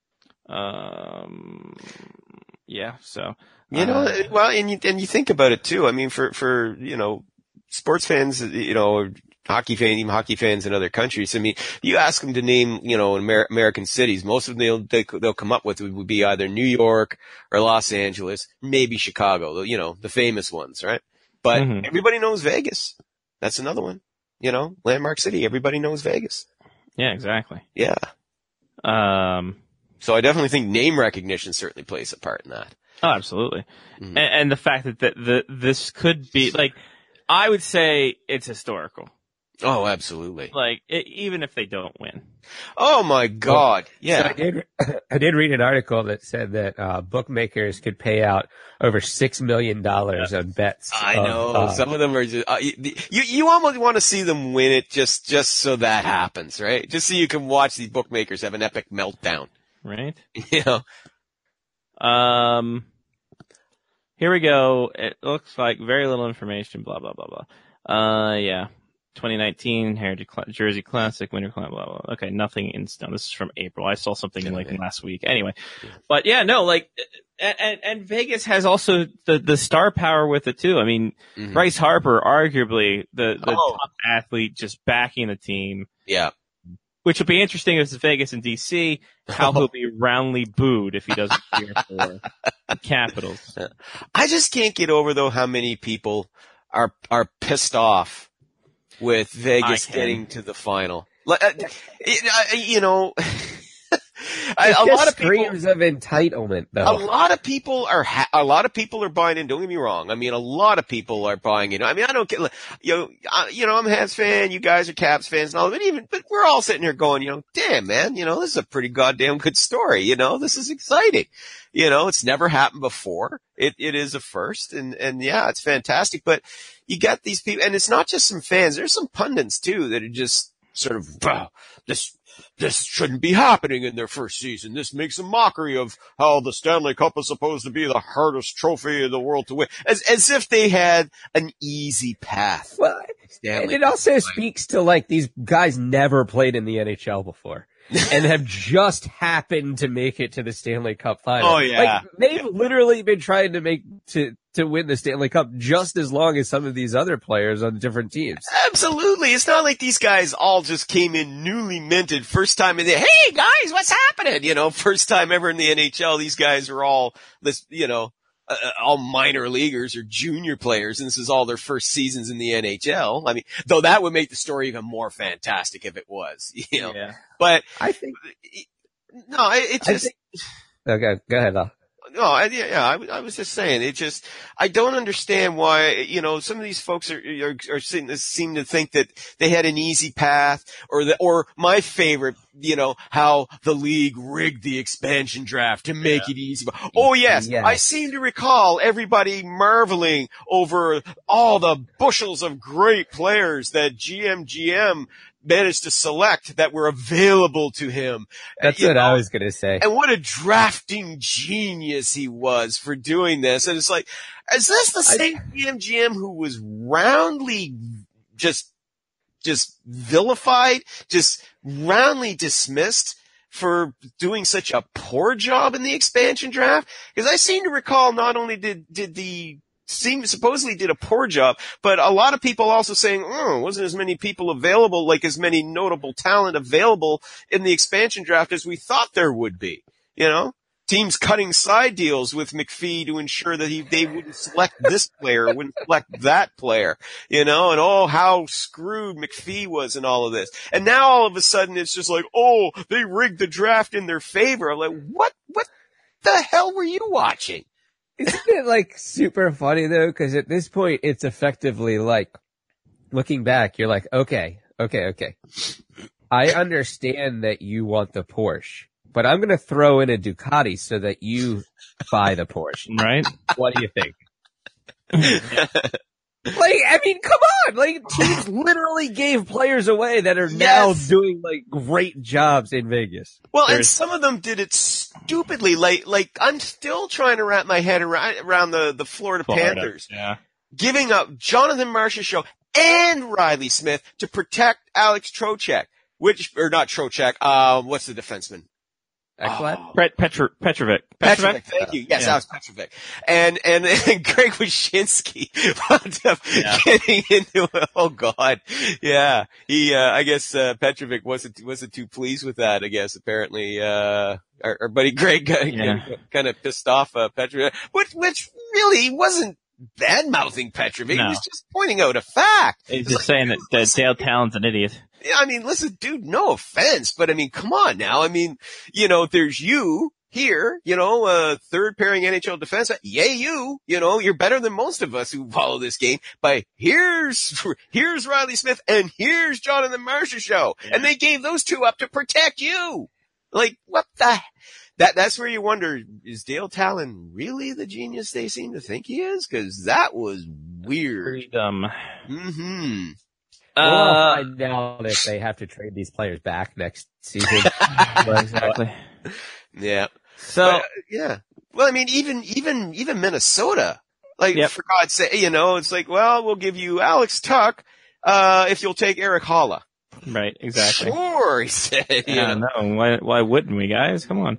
Yeah, so. You know, well, and you think about it too. I mean, for sports fans, hockey fans in other countries. I mean, you ask them to name, American cities. Most of them they'll come up with would be either New York or Los Angeles, maybe Chicago. The famous ones, right? But Mhm. everybody knows Vegas. That's another one. Landmark city. Everybody knows Vegas. Yeah, exactly. Yeah. Oh, So I definitely think name recognition certainly plays a part in that. absolutely. Mhm. And the fact that this could be, like, I would say it's historical. Oh, absolutely. Like, even if they don't win. Oh my God. Yeah. So I did read an article that said that bookmakers could pay out over $6 million on bets. I know. Some of them are just, you almost want to see them win it just so that happens, right? Just so you can watch these bookmakers have an epic meltdown. Right? Here we go. It looks like very little information, blah, blah, blah, blah. Yeah. 2019 Heritage Jersey Classic, Winter Classic, blah, blah, blah. Okay, nothing in stone. This is from April. I saw something like last week. Anyway. But yeah, no, like, and Vegas has also the star power with it too. I mean, Mhm. Bryce Harper, arguably the Oh. top athlete just backing the team. Yeah. which will be interesting if it's Vegas and DC, how he'll be roundly booed if he doesn't cheer for the Capitals. I just can't get over though how many people are pissed off with Vegas getting to the final. You know, a lot of screams of entitlement, though. A lot of people are buying in. Don't get me wrong. I mean, a lot of people are buying in. I mean, I don't get, I'm a Habs fan. You guys are Caps fans and all, but we're all sitting here going, damn, man, this is a pretty goddamn good story. This is exciting. It's never happened before. It is a first and yeah, it's fantastic. But you got these people, and it's not just some fans. There's some pundits too that are just sort of, this shouldn't be happening in their first season. This makes a mockery of how the Stanley Cup is supposed to be the hardest trophy in the world to win. As if they had an easy path. Well, and it also speaks to these guys never played in the NHL before. And have just happened to make it to the Stanley Cup final. Oh yeah. They've literally been trying to win the Stanley Cup just as long as some of these other players on different teams. Absolutely. It's not like these guys all just came in newly minted first time in the, hey guys, what's happening? First time ever in the NHL. These guys are all this, all minor leaguers or junior players, and this is all their first seasons in the NHL. I mean, though that would make the story even more fantastic if it was, Yeah. But I think okay, go ahead, Al. No, I was just saying, I don't understand why, some of these folks seem to think that they had an easy path, or my favorite, how the league rigged the expansion draft to make it easy. Oh yes, I seem to recall everybody marveling over all the bushels of great players that GM managed to select that were available to him. That's what I was going to say. And what a drafting genius he was for doing this. And it's like, is this the same GM who was roundly just vilified, just roundly dismissed for doing such a poor job in the expansion draft? Because I seem to recall not only supposedly did a poor job, but a lot of people also saying, wasn't as many people available, as many notable talent available in the expansion draft as we thought there would be. Teams cutting side deals with McPhee to ensure that they wouldn't select this player, wouldn't select that player, and how screwed McPhee was in all of this. And now all of a sudden it's just like, they rigged the draft in their favor. I'm like, what the hell were you watching? Isn't it super funny though? Because at this point, it's effectively looking back, you're like, okay. I understand that you want the Porsche, but I'm going to throw in a Ducati so that you buy the Porsche. Right? What do you think? Come on! Teams literally gave players away that are now doing great jobs in Vegas. Well, and some of them did it stupidly. I'm still trying to wrap my head around the Florida Panthers. Yeah. Giving up Jonathan Marchessault and Riley Smith to protect Alex Trocheck. Not Trocheck, what's the defenseman? Petrovic. Petrovic, thank you. Yes, Alex Petrovic. And Greg Wyshynski wound up getting into it. Oh God. Yeah. He, I guess, Petrovic wasn't too pleased with that, I guess, apparently, our buddy Greg kind of pissed off, Petrovic, which really wasn't bad-mouthing Petrovic. No. He was just pointing out a fact. He's just saying that Dale Talon's an idiot. Yeah, listen, dude, no offense, but come on now. There's you here, third pairing NHL defense. Yay, you're better than most of us who follow this game. But here's Riley Smith and here's Jonathan Marchessault. Yeah. And they gave those two up to protect you. What the? That's where you wonder, is Dale Talon really the genius they seem to think he is? Cause that was weird. Pretty dumb. Mm-hmm. We'll find out if they have to trade these players back next season. Exactly. Yeah. So, yeah. Well, even Minnesota, for God's sake, it's we'll give you Alex Tuch, if you'll take Eric Holla. Right, exactly. Sure, he said. Yeah, no, why wouldn't we, guys? Come on.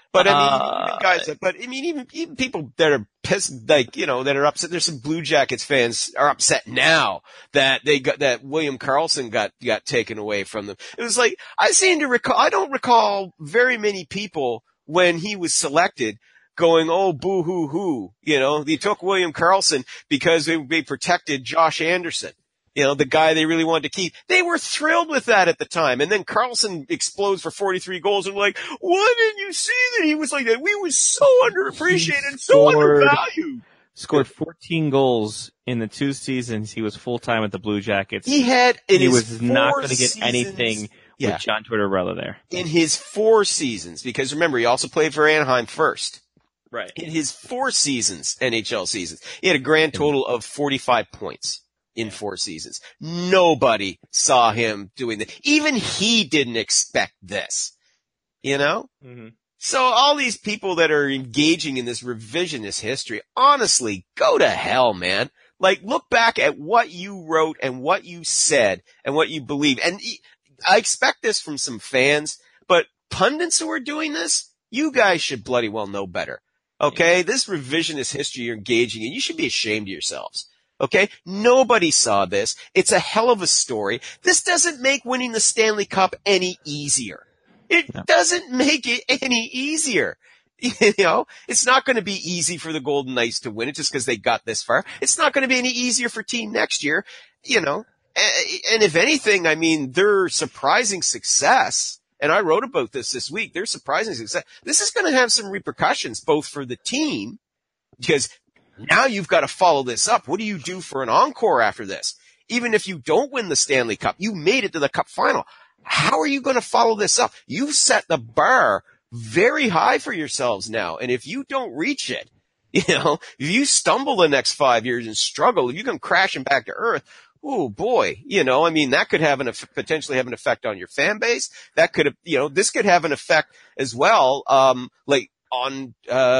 But I mean, even guys, but I mean, even people that are pissed, like, you know, that are upset. There's some Blue Jackets fans are upset now that that William Karlsson got taken away from them. It was like, I don't recall very many people when he was selected going, oh, boo hoo hoo. You know, they took William Karlsson because they protected Josh Anderson. You know, the guy they really wanted to keep. They were thrilled with that at the time. And then Karlsson explodes for 43 goals and like, why didn't you see that he was like that? We were so underappreciated, so undervalued. Scored 14 goals in the 2 seasons he was full-time at the Blue Jackets. He was not going to get anything with John Tortorella there. In his 4 seasons, because remember, he also played for Anaheim first. Right. In his 4 seasons, NHL seasons, he had a grand total of 45 points. In 4 seasons. Nobody saw him doing that. Even he didn't expect this. You know? Mm-hmm. So all these people that are engaging in this revisionist history, honestly, go to hell, man. Like, look back at what you wrote and what you said and what you believe. And I expect this from some fans, but pundits who are doing this, you guys should bloody well know better. Okay? Yeah. This revisionist history you're engaging in, you should be ashamed of yourselves. Okay? Nobody saw this. It's a hell of a story. This doesn't make winning the Stanley Cup any easier. It doesn't make it any easier. You know, it's not going to be easy for the Golden Knights to win it just because they got this far. It's not going to be any easier for team next year, you know. And if anything, I mean, their surprising success, and I wrote about this week, their surprising success, this is going to have some repercussions both for the team, because now you've got to follow this up. What do you do for an encore after this? Even if you don't win the Stanley Cup, you made it to the Cup final. How are you going to follow this up? You've set the bar very high for yourselves now. And if you don't reach it, you know, if you stumble the next 5 years and struggle, if you come crashing back to earth, oh boy, you know, I mean, that could have potentially have an effect on your fan base. That could have, you know, this could have an effect as well, like on,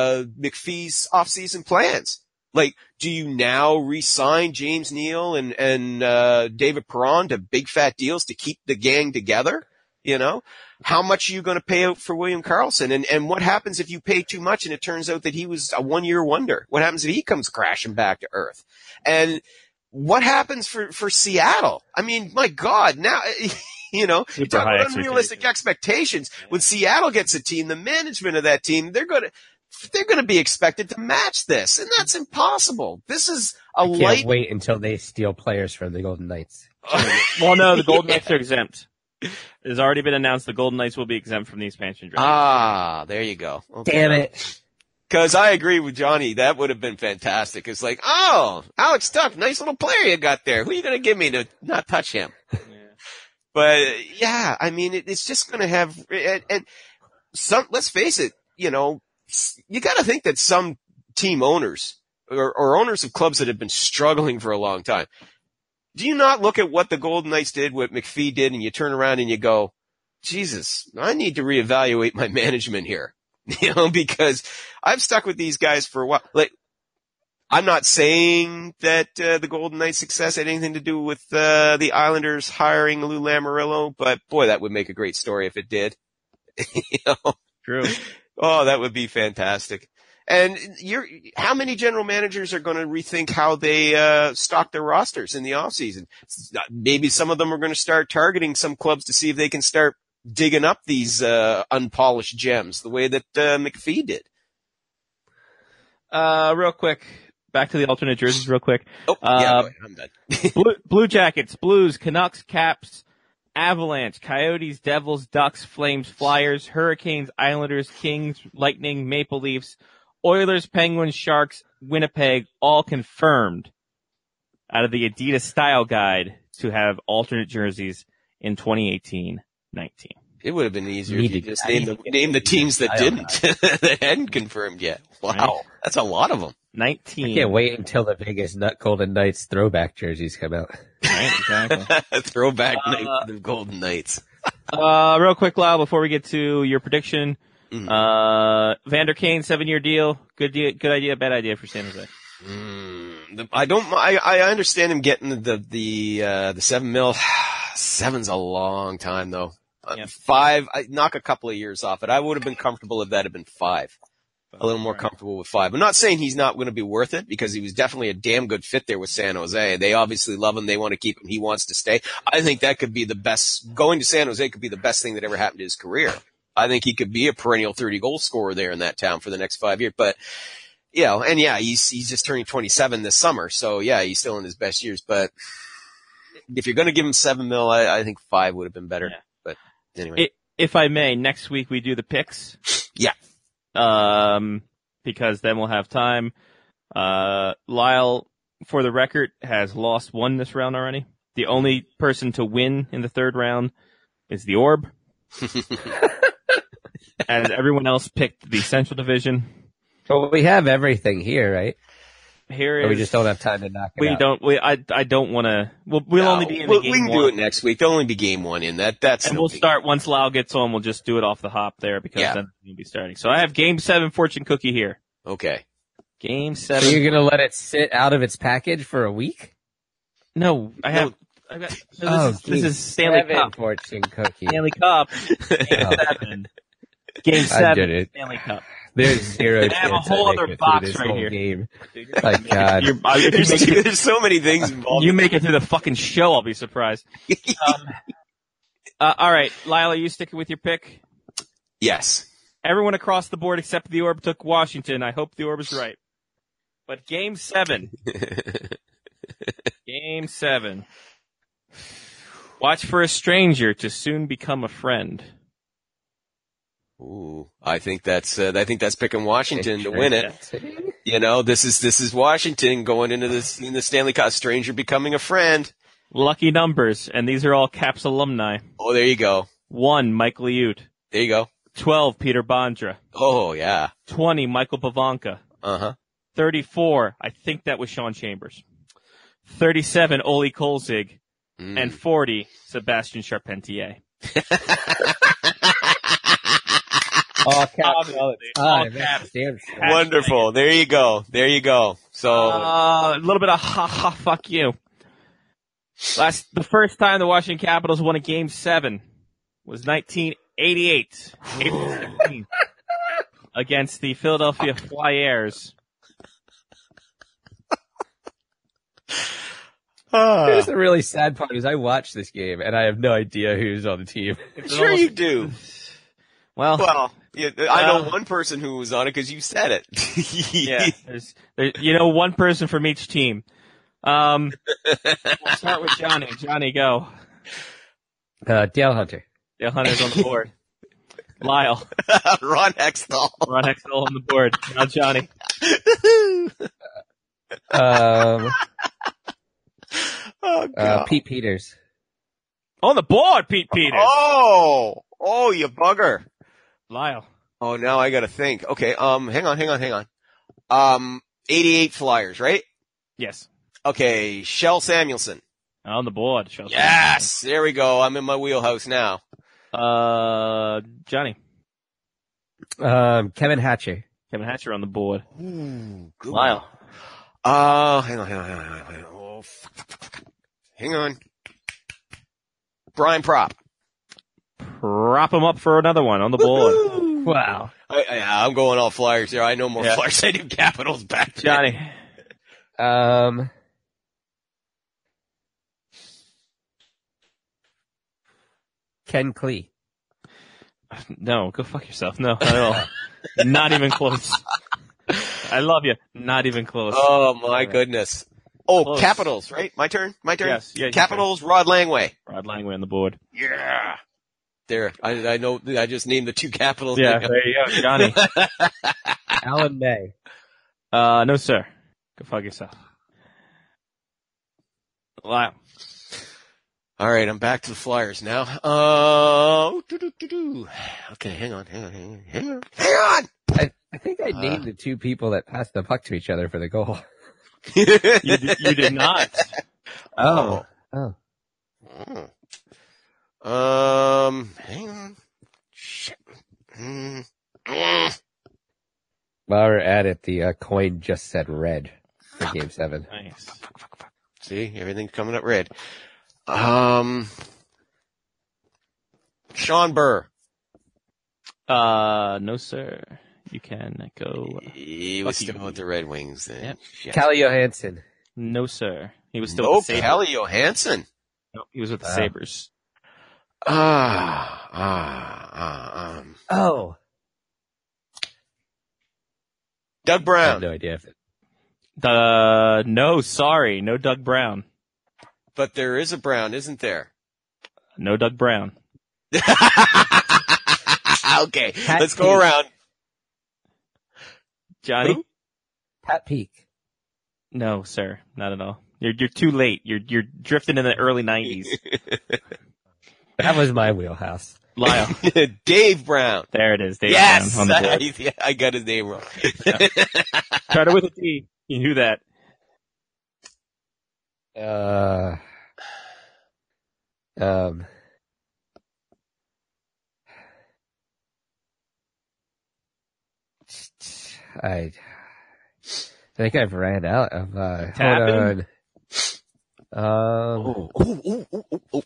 McPhee's off-season plans. Like, do you now re-sign James Neal and David Perron to big fat deals to keep the gang together? You know, how much are you going to pay out for William Karlsson? And what happens if you pay too much and it turns out that he was a 1-year wonder? What happens if he comes crashing back to earth? And what happens for Seattle? I mean, my God, now, you know, you talk about unrealistic expectations. When Seattle gets a team, the management of that team, they're going to be expected to match this, and that's impossible. This is I can't wait until they steal players from the Golden Knights. Well, no, the Golden Knights are exempt. It has already been announced the Golden Knights will be exempt from the expansion draft. Ah, there you go. Okay. Damn it. Because I agree with Johnny. That would have been fantastic. It's like, oh, Alex Tuch, nice little player you got there. Who are you going to give me to not touch him? Yeah. But, yeah, I mean, it's just going to have – and let's face it, you know, you got to think that some team owners or owners of clubs that have been struggling for a long time, do you not look at what the Golden Knights did, what McPhee did, and you turn around and you go, Jesus, I need to reevaluate my management here, you know, because I've stuck with these guys for a while. Like, I'm not saying that the Golden Knights' success had anything to do with the Islanders hiring Lou Lamoriello, but boy, that would make a great story if it did. You know? True. Oh, that would be fantastic. And how many general managers are going to rethink how they stock their rosters in the offseason? Maybe some of them are going to start targeting some clubs to see if they can start digging up these unpolished gems the way that McPhee did. Real quick, back to the alternate jerseys real quick. Oh, yeah, I'm done. Blue Jackets, Blues, Canucks, Caps, Avalanche, Coyotes, Devils, Ducks, Flames, Flyers, Hurricanes, Islanders, Kings, Lightning, Maple Leafs, Oilers, Penguins, Sharks, Winnipeg, all confirmed out of the Adidas Style Guide to have alternate jerseys in 2018-19. It would have been easier if you just named the teams that didn't, that hadn't confirmed yet. Wow, right. That's a lot of them. 19. I can't wait until the Vegas Golden Knights throwback jerseys come out. Right, exactly. Throwback night for the Golden Knights. Real quick, Lyle, before we get to your prediction, Vander Kane 7-year deal. Good idea, bad idea for San Jose. I understand him getting the $7 million. 7's a long time though. Yeah. 5, I knock a couple of years off it. I would have been comfortable if that had been 5. A little more comfortable with 5. I'm not saying he's not going to be worth it because he was definitely a damn good fit there with San Jose. They obviously love him. They want to keep him. He wants to stay. I think that could be the best. Going to San Jose could be the best thing that ever happened to his career. I think he could be a perennial 30 goal scorer there in that town for the next 5 years. But, you know, and yeah, he's just turning 27 this summer. So yeah, he's still in his best years. But if you're going to give him $7 million, I think 5 would have been better. Yeah. But anyway. If I may, next week we do the picks. Yeah. Because then we'll have time. Lyle, for the record, has lost 1 this round already. The only person to win in the 3rd round is the Orb. As everyone else picked the Central Division. Well, we have everything here, right? Here is, we just don't have time to knock it out. I don't want to. We'll only be in the game we can 1. do it next week. There'll only be game 1 in that's. And we'll start once Lyle gets on. We'll just do it off the hop there because then we'll be starting. So I have game 7 fortune cookie here. Okay. Game 7. So you're gonna let it sit out of its package for a week? No, I've got. So this is Stanley Cup fortune cookie. Stanley Cup. Game 7. Game 7. Stanley Cup. There's 0 chance I have a whole other box right here. Game. My God. There's so many things involved. You make it through the fucking show, I'll be surprised. All right, Lyle, are you sticking with your pick? Yes. Everyone across the board except the Orb took Washington. I hope the Orb is right. But game 7. Game 7. Watch for a stranger to soon become a friend. Ooh, I think that's picking Washington to win it. You know, this is Washington going into in the Stanley Cup. Stranger becoming a friend. Lucky numbers, and these are all Caps alumni. Oh, there you go. 1, Mike Liut. There you go. 12, Peter Bondra. Oh, yeah. 20, Michael Pavanka. 34, I think that was Sean Chambers. 37, Ole Kolzig. And 40, Sebastian Charpentier. All caps. All caps. Wonderful. There you go. There you go. So a little bit of fuck you. The first time the Washington Capitals won a game 7 was 1988, April 16th, against the Philadelphia Flyers. Here's the really sad part is I watched this game and I have no idea who's on the team. Sure you do. Well, I know one person who was on it because you said it. Yeah, there's one person from each team. We'll start with Johnny. Johnny, go. Dale Hunter. Dale Hunter's on the board. Lyle. Ron Hextall. Ron Hextall on the board. Now Johnny. Pete Peters. On the board, Pete Peters. Oh, you bugger. Lyle. Oh, now I gotta think. Okay, hang on. 88 Flyers, right? Yes. Okay, Shell Samuelson. On the board. Yes! There we go. I'm in my wheelhouse now. Johnny. Kevin Hatcher. Kevin Hatcher on the board. Ooh, good. Lyle. Hang on. Oh, fuck. Hang on. Brian Propp. Prop him up for another one on the board. Woo-hoo! Wow. I'm going all Flyers here. I know more Flyers. I do Capitals back then. Johnny. Ken Klee. No, go fuck yourself. No, not at all. Not even close. I love you. Not even close. Oh my goodness. Oh, Close. Capitals, right? My turn? Yes. Yeah, Capitals, Rod Langway. Rod Langway on the board. Yeah. There. I know, I just named the 2 Capitals. Yeah, there you go, Johnny. Alan May. No sir. Go fuck yourself. Wow. All right, I'm back to the Flyers now. Okay, hang on. I think I named the 2 people that passed the puck to each other for the goal. You did not. Oh. Hang on. Shit. While we're at it, the coin just said red for Game 7. Nice. Fuck. See, everything's coming up red. Sean Burr. No, sir. You can go. He was Lucky still you. with the Red Wings then. Yep. Shit. Calle Johansson. No, sir. He was still No, with the Sabres. Calle Johansson. No, he was with the Wow. Sabres. Oh. Doug I have Brown. no idea if it. No, sorry. No Doug Brown. But there is a Brown, isn't there? No Doug Brown. Okay, Pat let's go Peake. around. Johnny? Who? Pat Peake. No, sir. Not at all. You're too late. You're drifting in the early 90s. That was my wheelhouse. Lyle. Dave Brown. There it is. Dave Yes, Brown on the board. Yeah, I got his name wrong. Started with a D. You knew that. I think I've ran out of, hold Tapping? on. Oh.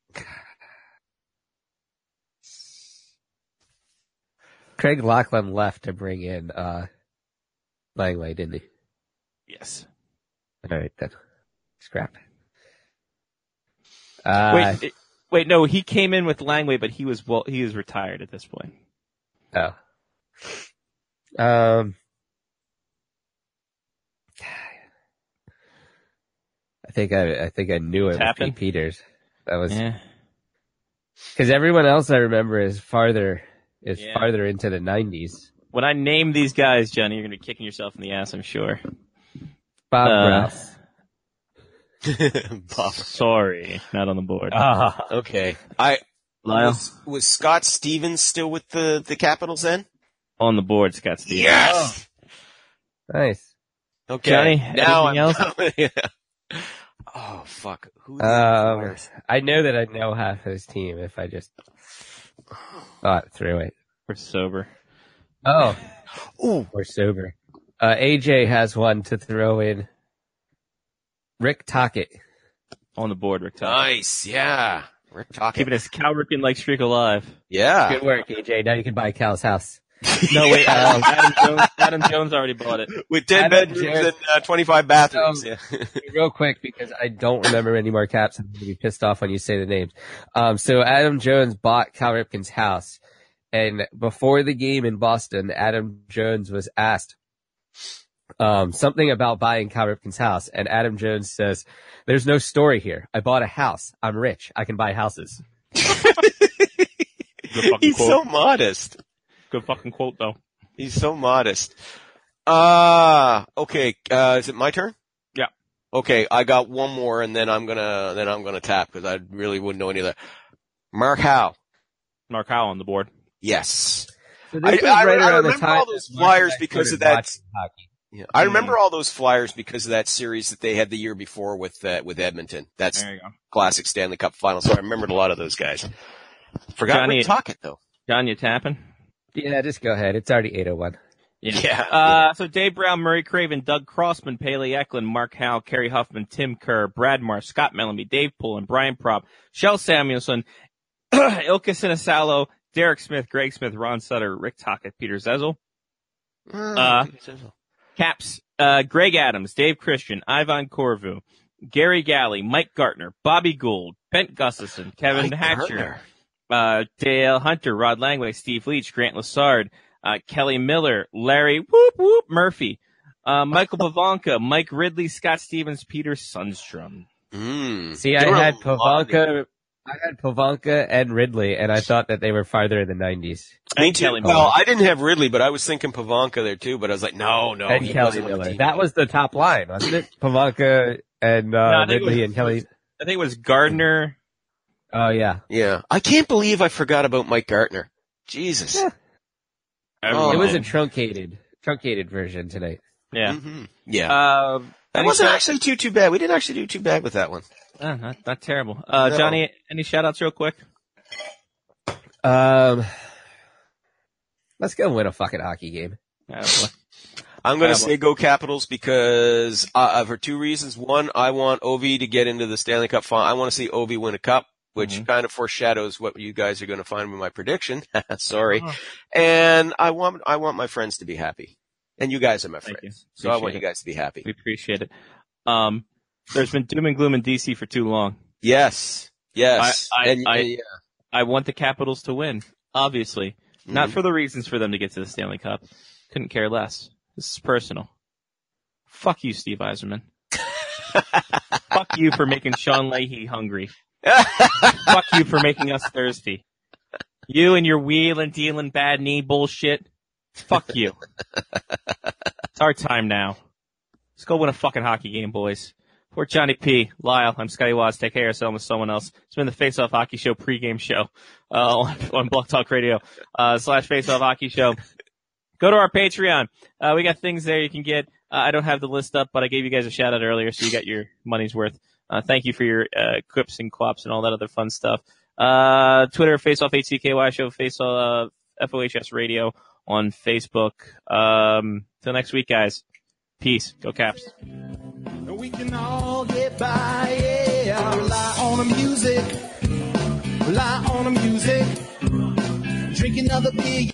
Craig Lachlan left to bring in, Langley, didn't he? Yes. Alright then. Scrap. Wait, no, he came in with Langley, but he was retired at this point. Oh. I think I knew it Tapping? with Pete Peters. That was, Yeah. cause everyone else I remember is farther Yeah. farther into the 90s. When I name these guys, Johnny, you're going to be kicking yourself in the ass, I'm sure. Bob Uh, Rouse. Bob. Sorry, not on the board. Okay. Lyle? Was Scott Stevens still with the Capitals then? On the board, Scott Stevens. Yes! Nice. Okay. Johnny, now anything yeah. Oh, fuck. Who the Flyers? I know that I know half his team if I just thought through it. We're sober. Oh. Ooh. Or sober. AJ has one to throw in. Rick Tocchet. On the board, Rick Tocchet. Nice. Yeah. We're talking. Keeping his Cal Ripken-like streak alive. Yeah. Good work, AJ. Now you can buy Cal's house. No, wait, Adam Jones already bought it. With 10 Adam bedrooms Jones. and 25 bathrooms. Yeah. Real quick, because I don't remember any more caps. I'm going to be pissed off when you say the names. So Adam Jones bought Cal Ripken's house. And before the game in Boston, Adam Jones was asked something about buying Cal Ripken's house. And Adam Jones says, "There's no story here. I bought a house. I'm rich. I can buy houses." He's so modest. Good fucking quote, though. He's so modest. Okay. Is it my turn? Yeah. Okay. I got one more and then I'm gonna tap because I really wouldn't know any of that. Mark Howe. Mark Howe on the board. Yes. So I this was right around the remember time all those that Flyers Mark because of started that. watching hockey. Yeah. I remember all those Flyers because of that series that they had the year before with Edmonton. That's There you go. classic Stanley Cup final. So I remembered a lot of those guys. Forgot Johnny- Rick Tocchet though. John, you tapping? Yeah, just go ahead. It's already 8:01. Yeah. So Dave Brown, Murray Craven, Doug Crossman, Paley Eklund, Mark Howe, Kerry Huffman, Tim Kerr, Brad Marsh, Scott Mellamy, Dave Pullen, Brian Propp, Shel Samuelson, Ilka Sinisalo, Derek Smith, Greg Smith, Ron Sutter, Rick Tocchet, Peter Zezel. Caps, Greg Adams, Dave Christian, Ivan Corvu, Gary Galley, Mike Gartner, Bobby Gould, Bent Gustafson, Kevin Mike Hatcher, Gartner. Dale Hunter, Rod Langway, Steve Leach, Grant Lassard, Kelly Miller, Larry Whoop Whoop Murphy, Michael Pavanka, Mike Ridley, Scott Stevens, Peter Sundstrom. See, I had Pavanka and Ridley, and I thought that they were farther in the 90s. Me And too. Kelly Well, Miller. I didn't have Ridley, but I was thinking Pavanka there too. But I was like, no. and he Kelly wasn't with the Miller. team. That was the top line, wasn't it? Pavanka and I think it Ridley was- and Kelly. I think it was Gardner. Oh yeah, Yeah, I can't believe I forgot about Mike Gartner. Jesus. Yeah. Oh. it was a truncated version tonight. Yeah. Mhm. Yeah. That Any wasn't shout- actually too bad. We didn't actually do too bad with that one. not terrible. No. Johnny, any shout outs real quick? Let's go win a fucking hockey game. I'm going to say go Capitals because for two reasons. One, I want Ovi to get into the Stanley Cup final. I want to see Ovi win a cup. which kind of foreshadows what you guys are going to find with my prediction. Sorry. And I want my friends to be happy. And you guys are my friends. So I want you guys to be happy. We appreciate it. There's been doom and gloom in DC for too long. Yes. I want the Capitals to win, obviously. Not for the reasons for them to get to the Stanley Cup. Couldn't care less. This is personal. Fuck you, Steve Yzerman. Fuck you for making Sean Leahy hungry. Fuck you for making us thirsty. You and your wheeling, dealing, bad knee bullshit. Fuck you. It's our time now. Let's go win a fucking hockey game, boys. For Johnny P, Lyle, I'm Scotty Watts. Take care of yourself with someone else. It's been the Face Off Hockey Show pregame show on Blog Talk Radio / Face Off Hockey Show. Go to our Patreon. We got things there you can get. I don't have the list up, but I gave you guys a shout out earlier, so you got your money's worth. Thank you for your quips and quaps and all that other fun stuff. Twitter, Face Off HCKY Show, Face Off FOHS Radio on Facebook. Till next week, guys. Peace. Go Caps. We can all get by, yeah. Rely on the music. Rely on the music. Drink another beer.